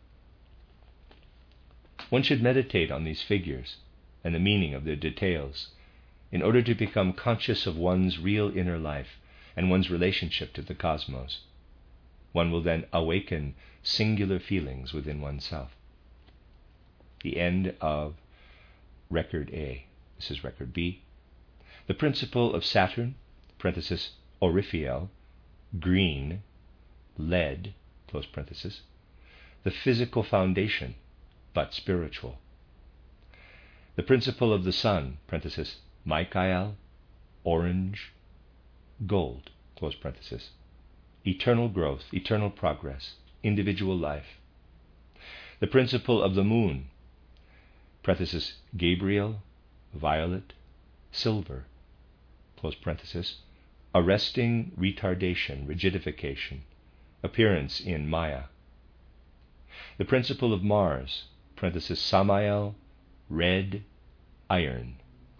One should meditate on these figures and the meaning of their details in order to become conscious of one's real inner life and one's relationship to the cosmos. One will then awaken singular feelings within oneself. The end of Record A. This is Record B. The principle of Saturn, Oriphiel, green, lead, the physical foundation, but spiritual. The principle of the Sun, Michael, orange, gold, eternal growth, eternal progress, individual life. The principle of the Moon, Gabriel, violet, silver, arresting retardation, rigidification, appearance in Maya. The principle of Mars, Samael, red, iron,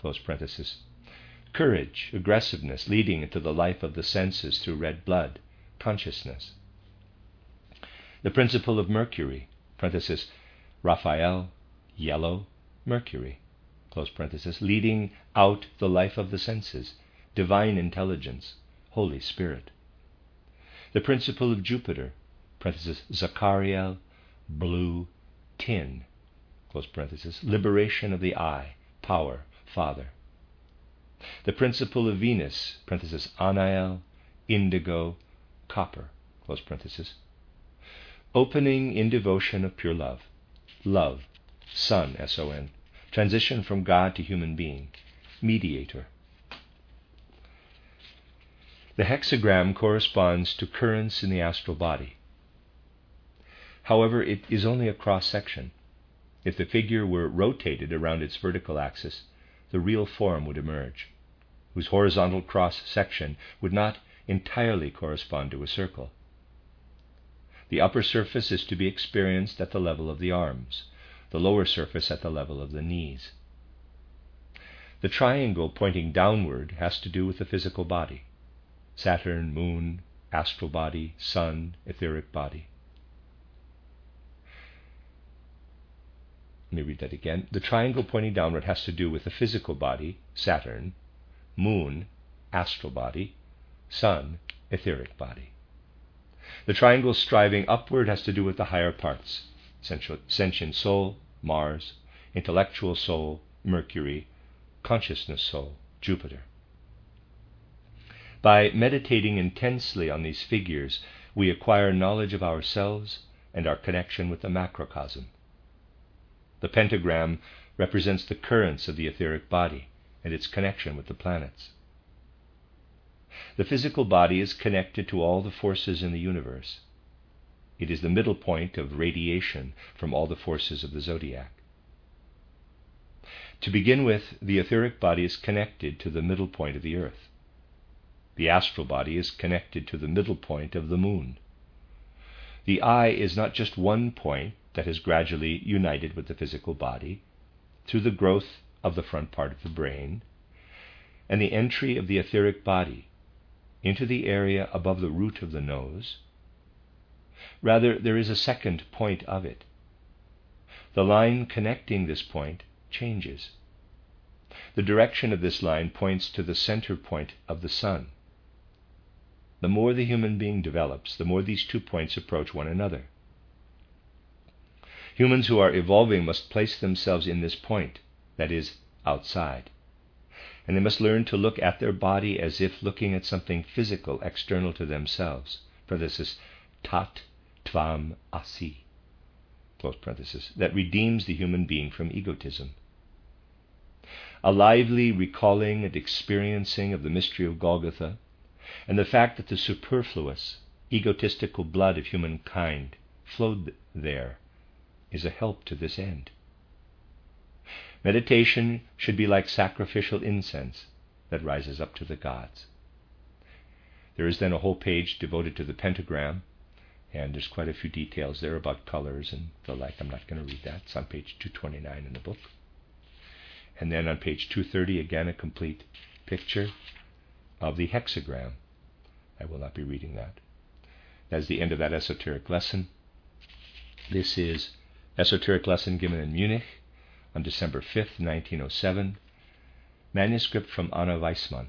courage, aggressiveness, leading into the life of the senses through red blood, consciousness. The principle of Mercury, Raphael, yellow, Mercury, leading out the life of the senses, divine intelligence, Holy Spirit. The principle of Jupiter, Zachariel, blue, tin, liberation of the eye, power, Father. The principle of Venus, Anael, indigo, copper, opening in devotion of pure love, love, Son, S-O-N, transition from God to human being, mediator. The hexagram corresponds to currents in the astral body. However, it is only a cross-section. If the figure were rotated around its vertical axis, the real form would emerge, whose horizontal cross-section would not entirely correspond to a circle. The upper surface is to be experienced at the level of the arms, the lower surface at the level of the knees. The triangle pointing downward has to do with the physical body: Saturn, Moon, astral body, Sun, etheric body. Let me read that again. The triangle pointing downward has to do with the physical body: Saturn, Moon, astral body, Sun, etheric body. The triangle striving upward has to do with the higher parts: sentient soul, Mars, intellectual soul, Mercury, consciousness soul, Jupiter. By meditating intensely on these figures, we acquire knowledge of ourselves and our connection with the macrocosm. The pentagram represents the currents of the etheric body and its connection with the planets. The physical body is connected to all the forces in the universe. It is the middle point of radiation from all the forces of the zodiac. To begin with, the etheric body is connected to the middle point of the earth. The astral body is connected to the middle point of the moon. The eye is not just one point that has gradually united with the physical body through the growth of the front part of the brain and the entry of the etheric body into the area above the root of the nose. Rather, there is a second point of it. The line connecting this point changes. The direction of this line points to the center point of the sun. The more the human being develops, the more these 2 points approach one another. Humans who are evolving must place themselves in this point, that is, outside. And they must learn to look at their body as if looking at something physical external to themselves. Parenthesis, tat tvam asi, close parenthesis, that redeems the human being from egotism. A lively recalling and experiencing of the mystery of Golgotha, and the fact that the superfluous, egotistical blood of humankind flowed there, is a help to this end. Meditation should be like sacrificial incense that rises up to the gods. There is then a whole page devoted to the pentagram, and there's quite a few details there about colors and the like. I'm not going to read that. It's on page 229 in the book. And then on page 230, again, a complete picture of the hexagram. I will not be reading that. That's the end of that esoteric lesson. This is esoteric lesson given in Munich on December 5th, 1907. Manuscript from Anna Weissmann.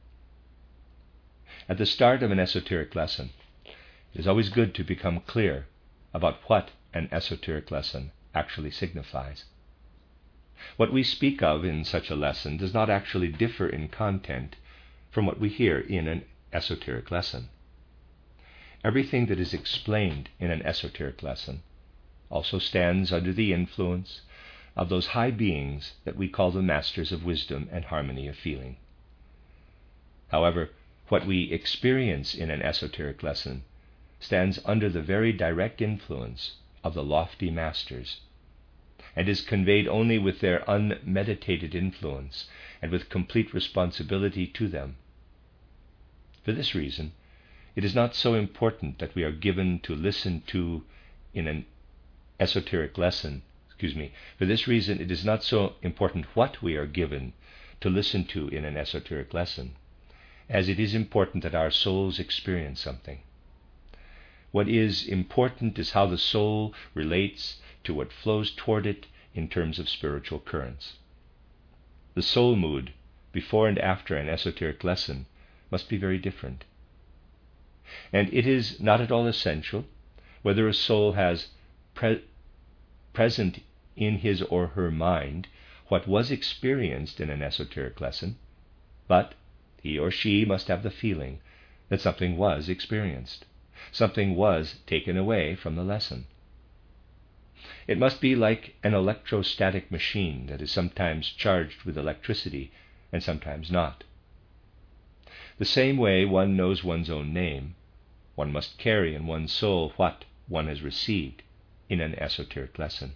At the start of an esoteric lesson, it is always good to become clear about what an esoteric lesson actually signifies. What we speak of in such a lesson does not actually differ in content from what we hear in an esoteric lesson. Everything that is explained in an esoteric lesson also stands under the influence of those high beings that we call the masters of wisdom and harmony of feeling. However, what we experience in an esoteric lesson stands under the very direct influence of the lofty masters, and is conveyed only with their unmeditated influence and with complete responsibility to them. For this reason, it is not so important that we are given to listen to in an esoteric lesson. For this reason, it is not so important what we are given to listen to in an esoteric lesson, as it is important that our souls experience something. What is important is how the soul relates to what flows toward it in terms of spiritual currents. The soul mood before and after an esoteric lesson must be very different. And it is not at all essential whether a soul has present in his or her mind what was experienced in an esoteric lesson, but he or she must have the feeling that something was experienced, something was taken away from the lesson. It must be like an electrostatic machine that is sometimes charged with electricity and sometimes not. The same way one knows one's own name, one must carry in one's soul what one has received in an esoteric lesson.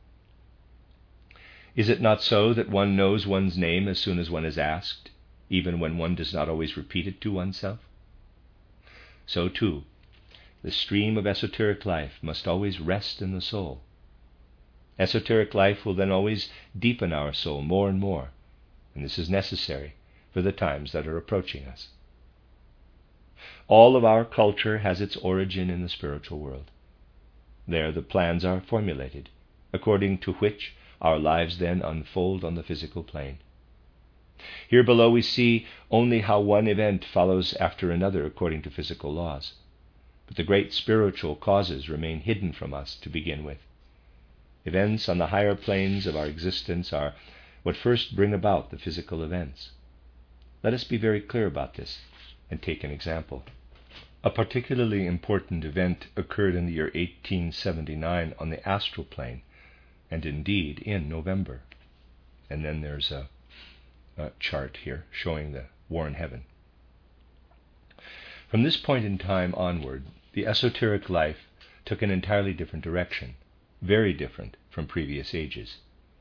Is it not so that one knows one's name as soon as one is asked, even when one does not always repeat it to oneself? So too, the stream of esoteric life must always rest in the soul. Esoteric life will then always deepen our soul more and more, and this is necessary for the times that are approaching us. All of our culture has its origin in the spiritual world. There the plans are formulated, according to which our lives then unfold on the physical plane. Here below we see only how one event follows after another according to physical laws, but the great spiritual causes remain hidden from us to begin with. Events on the higher planes of our existence are what first bring about the physical events. Let us be very clear about this and take an example. A particularly important event occurred in the year 1879 on the astral plane, and indeed in November. And then there's a chart here showing the war in heaven. From this point in time onward, the esoteric life took an entirely different direction, very different from previous ages.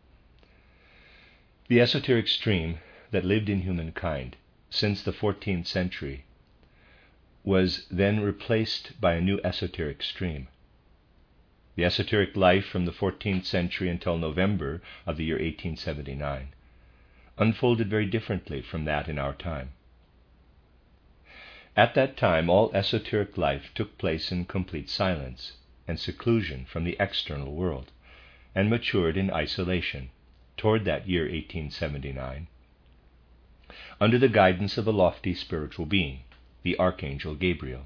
The esoteric stream that lived in humankind since the 14th century was then replaced by a new esoteric stream. The esoteric life from the 14th century until November of the year 1879 unfolded very differently from that in our time. At that time, all esoteric life took place in complete silence and seclusion from the external world, and matured in isolation toward that year 1879, under the guidance of a lofty spiritual being, the Archangel Gabriel.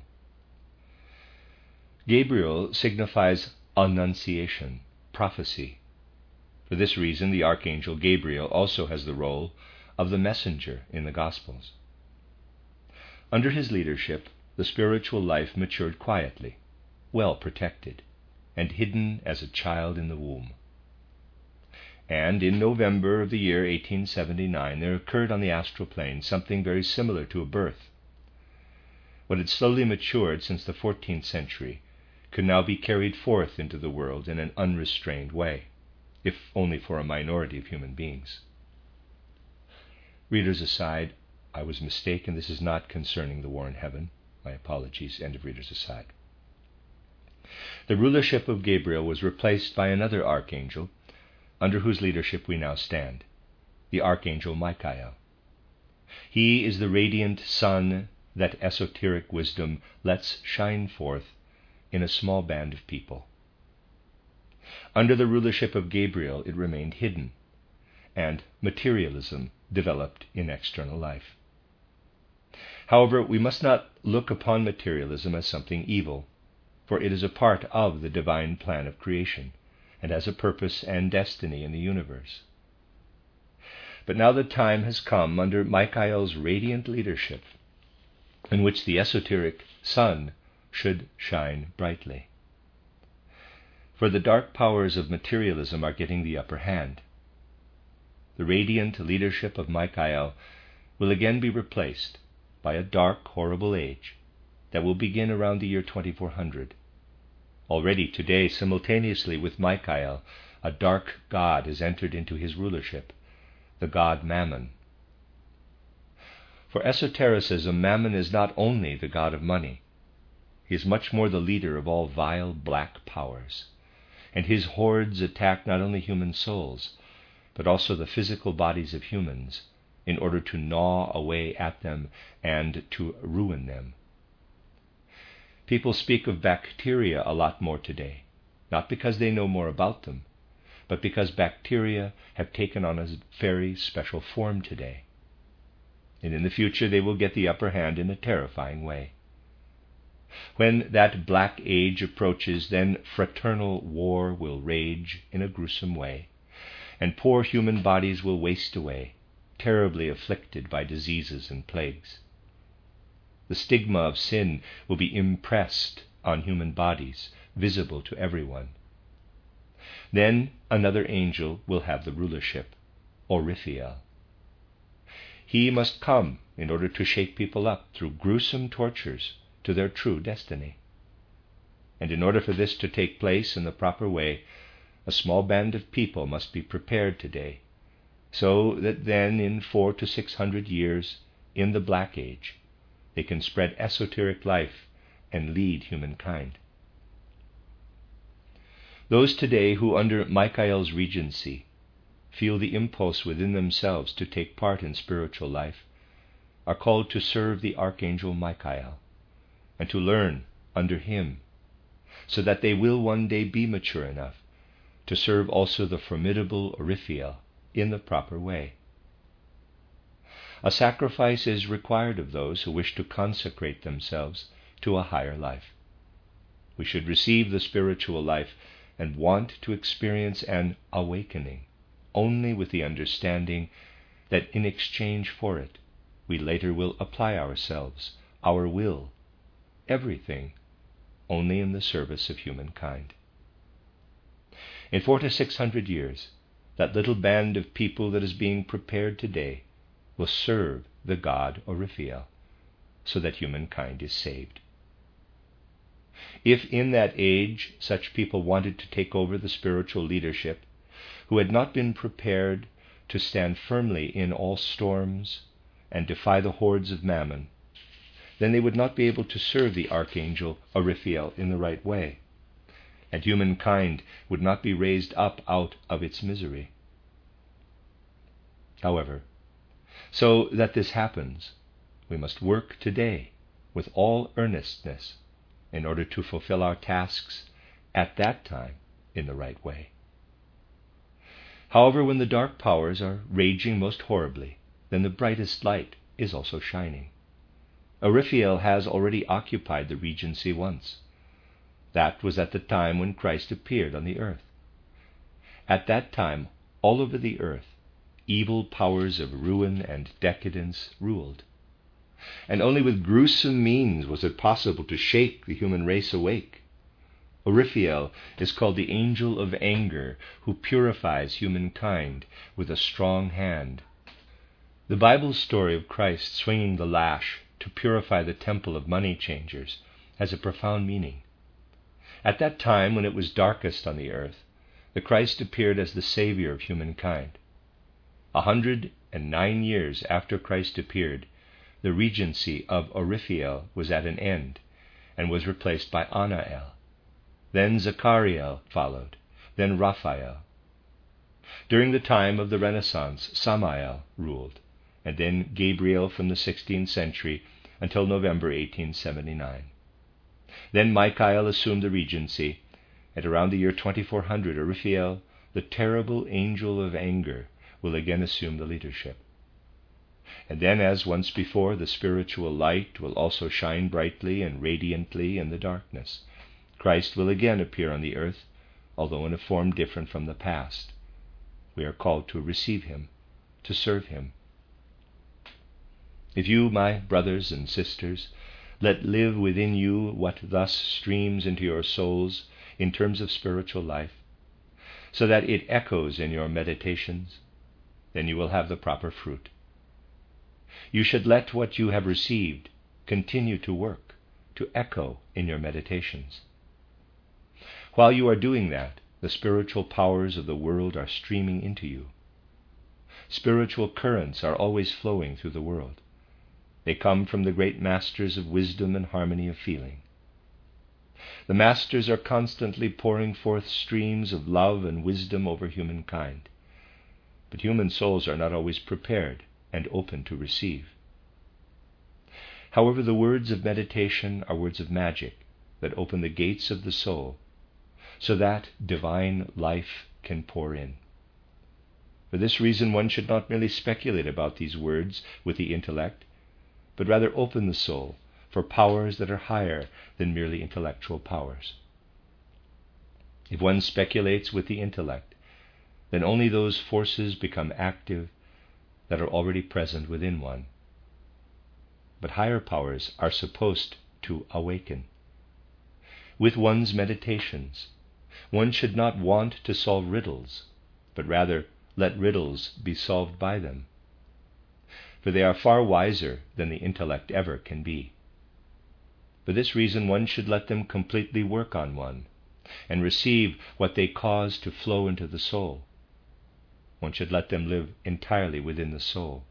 Gabriel signifies annunciation, prophecy. For this reason, the Archangel Gabriel also has the role of the messenger in the Gospels. Under his leadership, the spiritual life matured quietly, well protected, and hidden as a child in the womb. And in November of the year 1879, there occurred on the astral plane something very similar to a birth. What had slowly matured since the 14th century could now be carried forth into the world in an unrestrained way, if only for a minority of human beings. Readers aside, I was mistaken. This is not concerning the war in heaven. My apologies. End of readers aside. The rulership of Gabriel was replaced by another archangel, under whose leadership we now stand, the Archangel Michael. He is the radiant sun that esoteric wisdom lets shine forth in a small band of people. Under the rulership of Gabriel, it remained hidden, and materialism developed in external life. However, we must not look upon materialism as something evil, for it is a part of the divine plan of creation, and has a purpose and destiny in the universe. But now the time has come, under Michael's radiant leadership, in which the esoteric sun should shine brightly. For the dark powers of materialism are getting the upper hand. The radiant leadership of Michael will again be replaced by a dark, horrible age that will begin around the year 2400. Already today, simultaneously with Michael, a dark god has entered into his rulership, the god Mammon. For esotericism, Mammon is not only the god of money. He is much more the leader of all vile black powers, and his hordes attack not only human souls, but also the physical bodies of humans, in order to gnaw away at them and to ruin them. People speak of bacteria a lot more today, not because they know more about them, but because bacteria have taken on a very special form today. And in the future they will get the upper hand in a terrifying way. When that black age approaches, then fraternal war will rage in a gruesome way, and poor human bodies will waste away, terribly afflicted by diseases and plagues. The stigma of sin will be impressed on human bodies, visible to everyone. Then another angel will have the rulership, Oriphiel. He must come in order to shake people up through gruesome tortures to their true destiny. And in order for this to take place in the proper way, a small band of people must be prepared today, so that then in 400 to 600 years, in the Black Age, they can spread esoteric life and lead humankind. Those today who, under Michael's regency, feel the impulse within themselves to take part in spiritual life are called to serve the Archangel Michael and to learn under him, so that they will one day be mature enough to serve also the formidable Oriphiel in the proper way. A sacrifice is required of those who wish to consecrate themselves to a higher life. We should receive the spiritual life and want to experience an awakening only with the understanding that in exchange for it, we later will apply ourselves, our will, everything, only in the service of humankind. In 400 to 600 years, that little band of people that is being prepared today will serve the god Oriphiel, so that humankind is saved. If in that age such people wanted to take over the spiritual leadership, who had not been prepared to stand firmly in all storms and defy the hordes of Mammon, then they would not be able to serve the Archangel Oriphiel in the right way, and humankind would not be raised up out of its misery. However, so that this happens, we must work today with all earnestness in order to fulfill our tasks at that time in the right way. However, when the dark powers are raging most horribly, then the brightest light is also shining. Oryphael has already occupied the regency once. That was at the time when Christ appeared on the earth. At that time, all over the earth, evil powers of ruin and decadence ruled. And only with gruesome means was it possible to shake the human race awake. Oryphael is called the angel of anger, who purifies humankind with a strong hand. The Bible's story of Christ swinging the lash to purify the temple of money changers has a profound meaning. At that time, when it was darkest on the earth, the Christ appeared as the Savior of humankind. 109 years after Christ appeared, the regency of Oryphael was at an end and was replaced by Anael. Then Zachariel followed, then Raphael. During the time of the Renaissance, Samael ruled, and then Gabriel from the 16th century until November 1879. Then Michael assumed the regency. At around the year 2400, Oryphael, the terrible angel of anger, will again assume the leadership. And then, as once before, the spiritual light will also shine brightly and radiantly in the darkness. Christ will again appear on the earth, although in a form different from the past. We are called to receive him, to serve him. If you, my brothers and sisters, let live within you what thus streams into your souls in terms of spiritual life, so that it echoes in your meditations, then you will have the proper fruit. You should let what you have received continue to work, to echo in your meditations. While you are doing that, the spiritual powers of the world are streaming into you. Spiritual currents are always flowing through the world. They come from the great masters of wisdom and harmony of feeling. The masters are constantly pouring forth streams of love and wisdom over humankind. But human souls are not always prepared and open to receive. However, the words of meditation are words of magic that open the gates of the soul, so that divine life can pour in. For this reason, one should not merely speculate about these words with the intellect, but rather open the soul for powers that are higher than merely intellectual powers. If one speculates with the intellect, then only those forces become active that are already present within one. But higher powers are supposed to awaken. With one's meditations, one should not want to solve riddles, but rather let riddles be solved by them. For they are far wiser than the intellect ever can be. For this reason, one should let them completely work on one, and receive what they cause to flow into the soul. One should let them live entirely within the soul.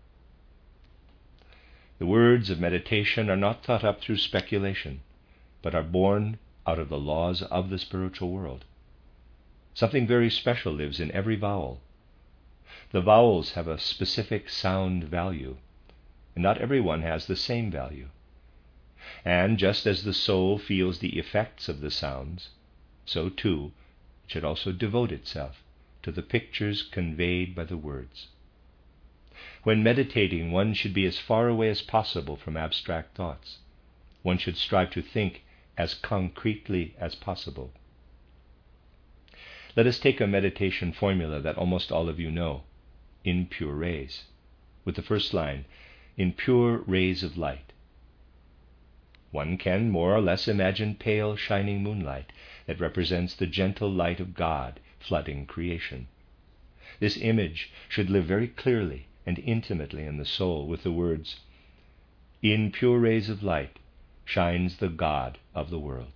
The words of meditation are not thought up through speculation, but are born out of the laws of the spiritual world. Something very special lives in every vowel. The vowels have a specific sound value, and not everyone has the same value. And just as the soul feels the effects of the sounds, so too it should also devote itself to the pictures conveyed by the words. When meditating, one should be as far away as possible from abstract thoughts. One should strive to think as concretely as possible. Let us take a meditation formula that almost all of you know, in pure rays, with the first line, in pure rays of light. One can more or less imagine pale, shining moonlight that represents the gentle light of God flooding creation. This image should live very clearly and intimately in the soul with the words, in pure rays of light shines the God of the world.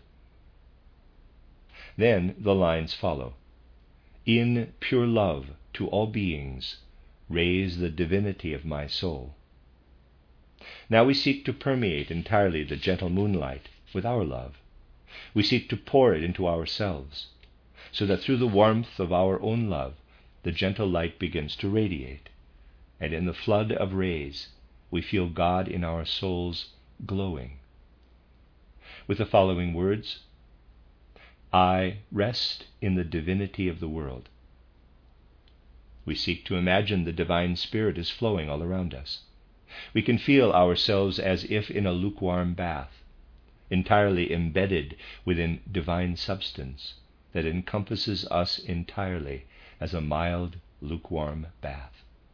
Then the lines follow. In pure love to all beings, raise the divinity of my soul. Now we seek to permeate entirely the gentle moonlight with our love. We seek to pour it into ourselves, so that through the warmth of our own love, the gentle light begins to radiate, and in the flood of rays, we feel God in our souls glowing, with the following words: I rest in the divinity of the world. We seek to imagine the divine spirit is flowing all around us. We can feel ourselves as if in a lukewarm bath, entirely embedded within divine substance that encompasses us entirely as a mild, lukewarm bath.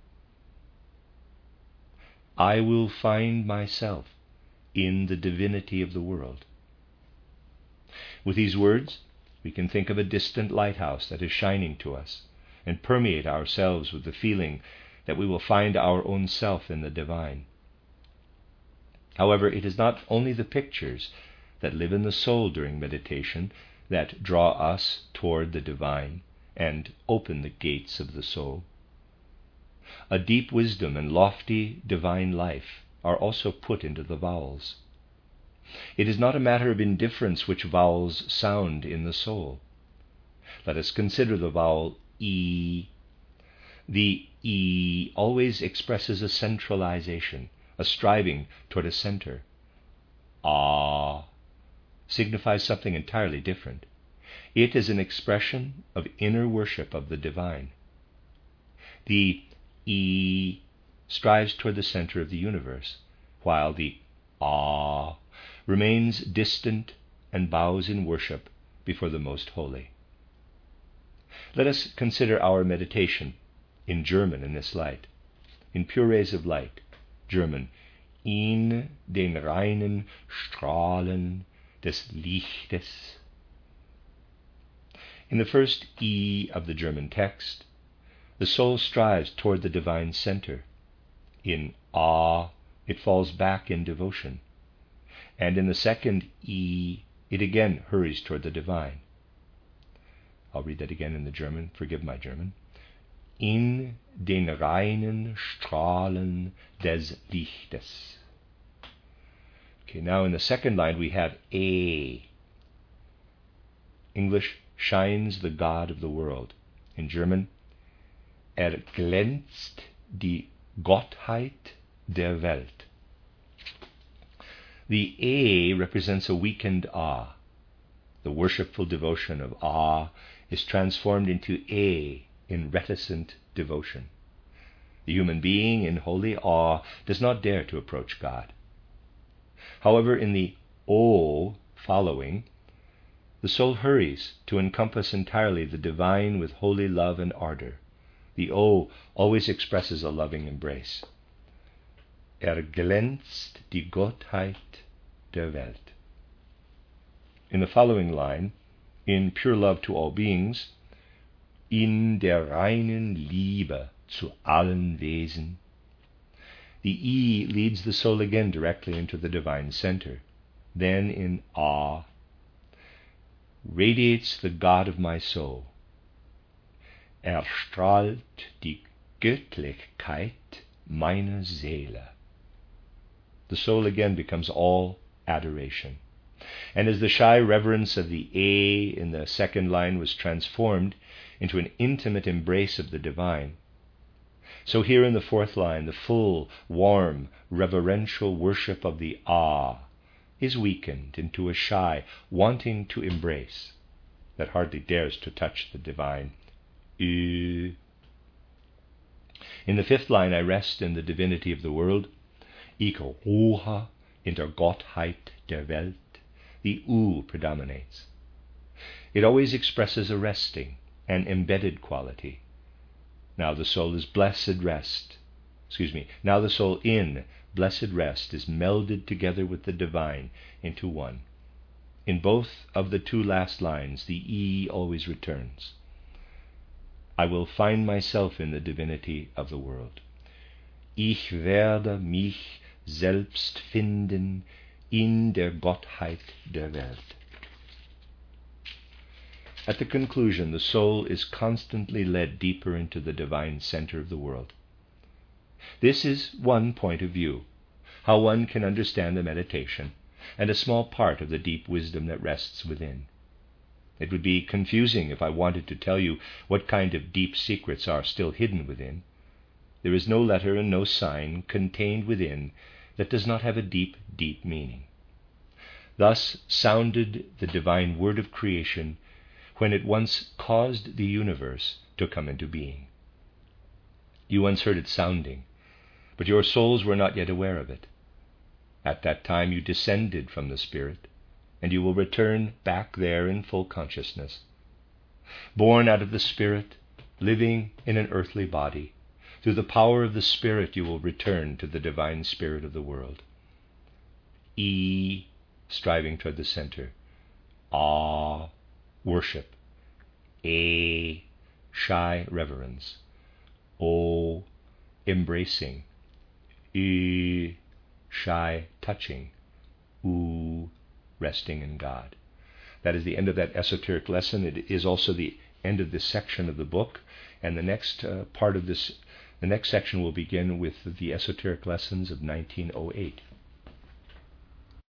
I will find myself in the divinity of the world. With these words, we can think of a distant lighthouse that is shining to us and permeate ourselves with the feeling that we will find our own self in the divine. However, it is not only the pictures that live in the soul during meditation that draw us toward the divine and open the gates of the soul. A deep wisdom and lofty divine life are also put into the vowels. It is not a matter of indifference which vowels sound in the soul. Let us consider the vowel E. The E always expresses a centralization, a striving toward a center. Ah signifies something entirely different. It is an expression of inner worship of the divine. The E strives toward the center of the universe, while the Ah remains distant and bows in worship before the Most Holy. Let us consider our meditation in German in this light. In pure rays of light, German, in den reinen Strahlen des Lichtes. In the first E of the German text, the soul strives toward the divine center. In Ah, it falls back in devotion. And in the second E, it again hurries toward the divine. I'll read that again in the German. Forgive my German. In den reinen Strahlen des Lichtes. Okay, now in the second line we have A. English, shines the God of the world. In German, glänzt die Gottheit der Welt. The A represents a weakened Ah. The worshipful devotion of Ah is transformed into A in reticent devotion. The human being in holy awe does not dare to approach God. However, in the O following, the soul hurries to encompass entirely the divine with holy love and ardor. The O always expresses a loving embrace. Glänzt die Gottheit der Welt. In the following line, in pure love to all beings, in der reinen Liebe zu allen Wesen. The E leads the soul again directly into the divine center. Then in Ah, radiates the God of my soul. Strahlt die Göttlichkeit meiner Seele. The soul again becomes all adoration. And as the shy reverence of the A in the second line was transformed into an intimate embrace of the divine, so here in the fourth line, the full, warm, reverential worship of the Ah is weakened into a shy, wanting to embrace that hardly dares to touch the divine. In the fifth line, I rest in the divinity of the world. Ich ruhe in der Gottheit der Welt. The U predominates. It always expresses a resting, an embedded quality. Now the soul in blessed rest is melded together with the divine into one. In both of the two last lines, the E always returns. I will find myself in the divinity of the world. Ich werde mich selbst finden in der Gottheit der Welt. At the conclusion, the soul is constantly led deeper into the divine center of the world. This is one point of view, how one can understand the meditation, and a small part of the deep wisdom that rests within. It would be confusing if I wanted to tell you what kind of deep secrets are still hidden within. There is no letter and no sign contained within that does not have a deep, deep meaning. Thus sounded the divine word of creation when it once caused the universe to come into being. You once heard it sounding, but your souls were not yet aware of it. At that time you descended from the Spirit, and you will return back there in full consciousness. Born out of the Spirit, living in an earthly body, through the power of the Spirit you will return to the divine spirit of the world. E, striving toward the center. Ah, worship. A, shy reverence. O, embracing. E, shy touching. U, resting in God. That is the end of that esoteric lesson. It is also the end of this section of the book. And the next part of this, the next section will begin with the esoteric lessons of 1908.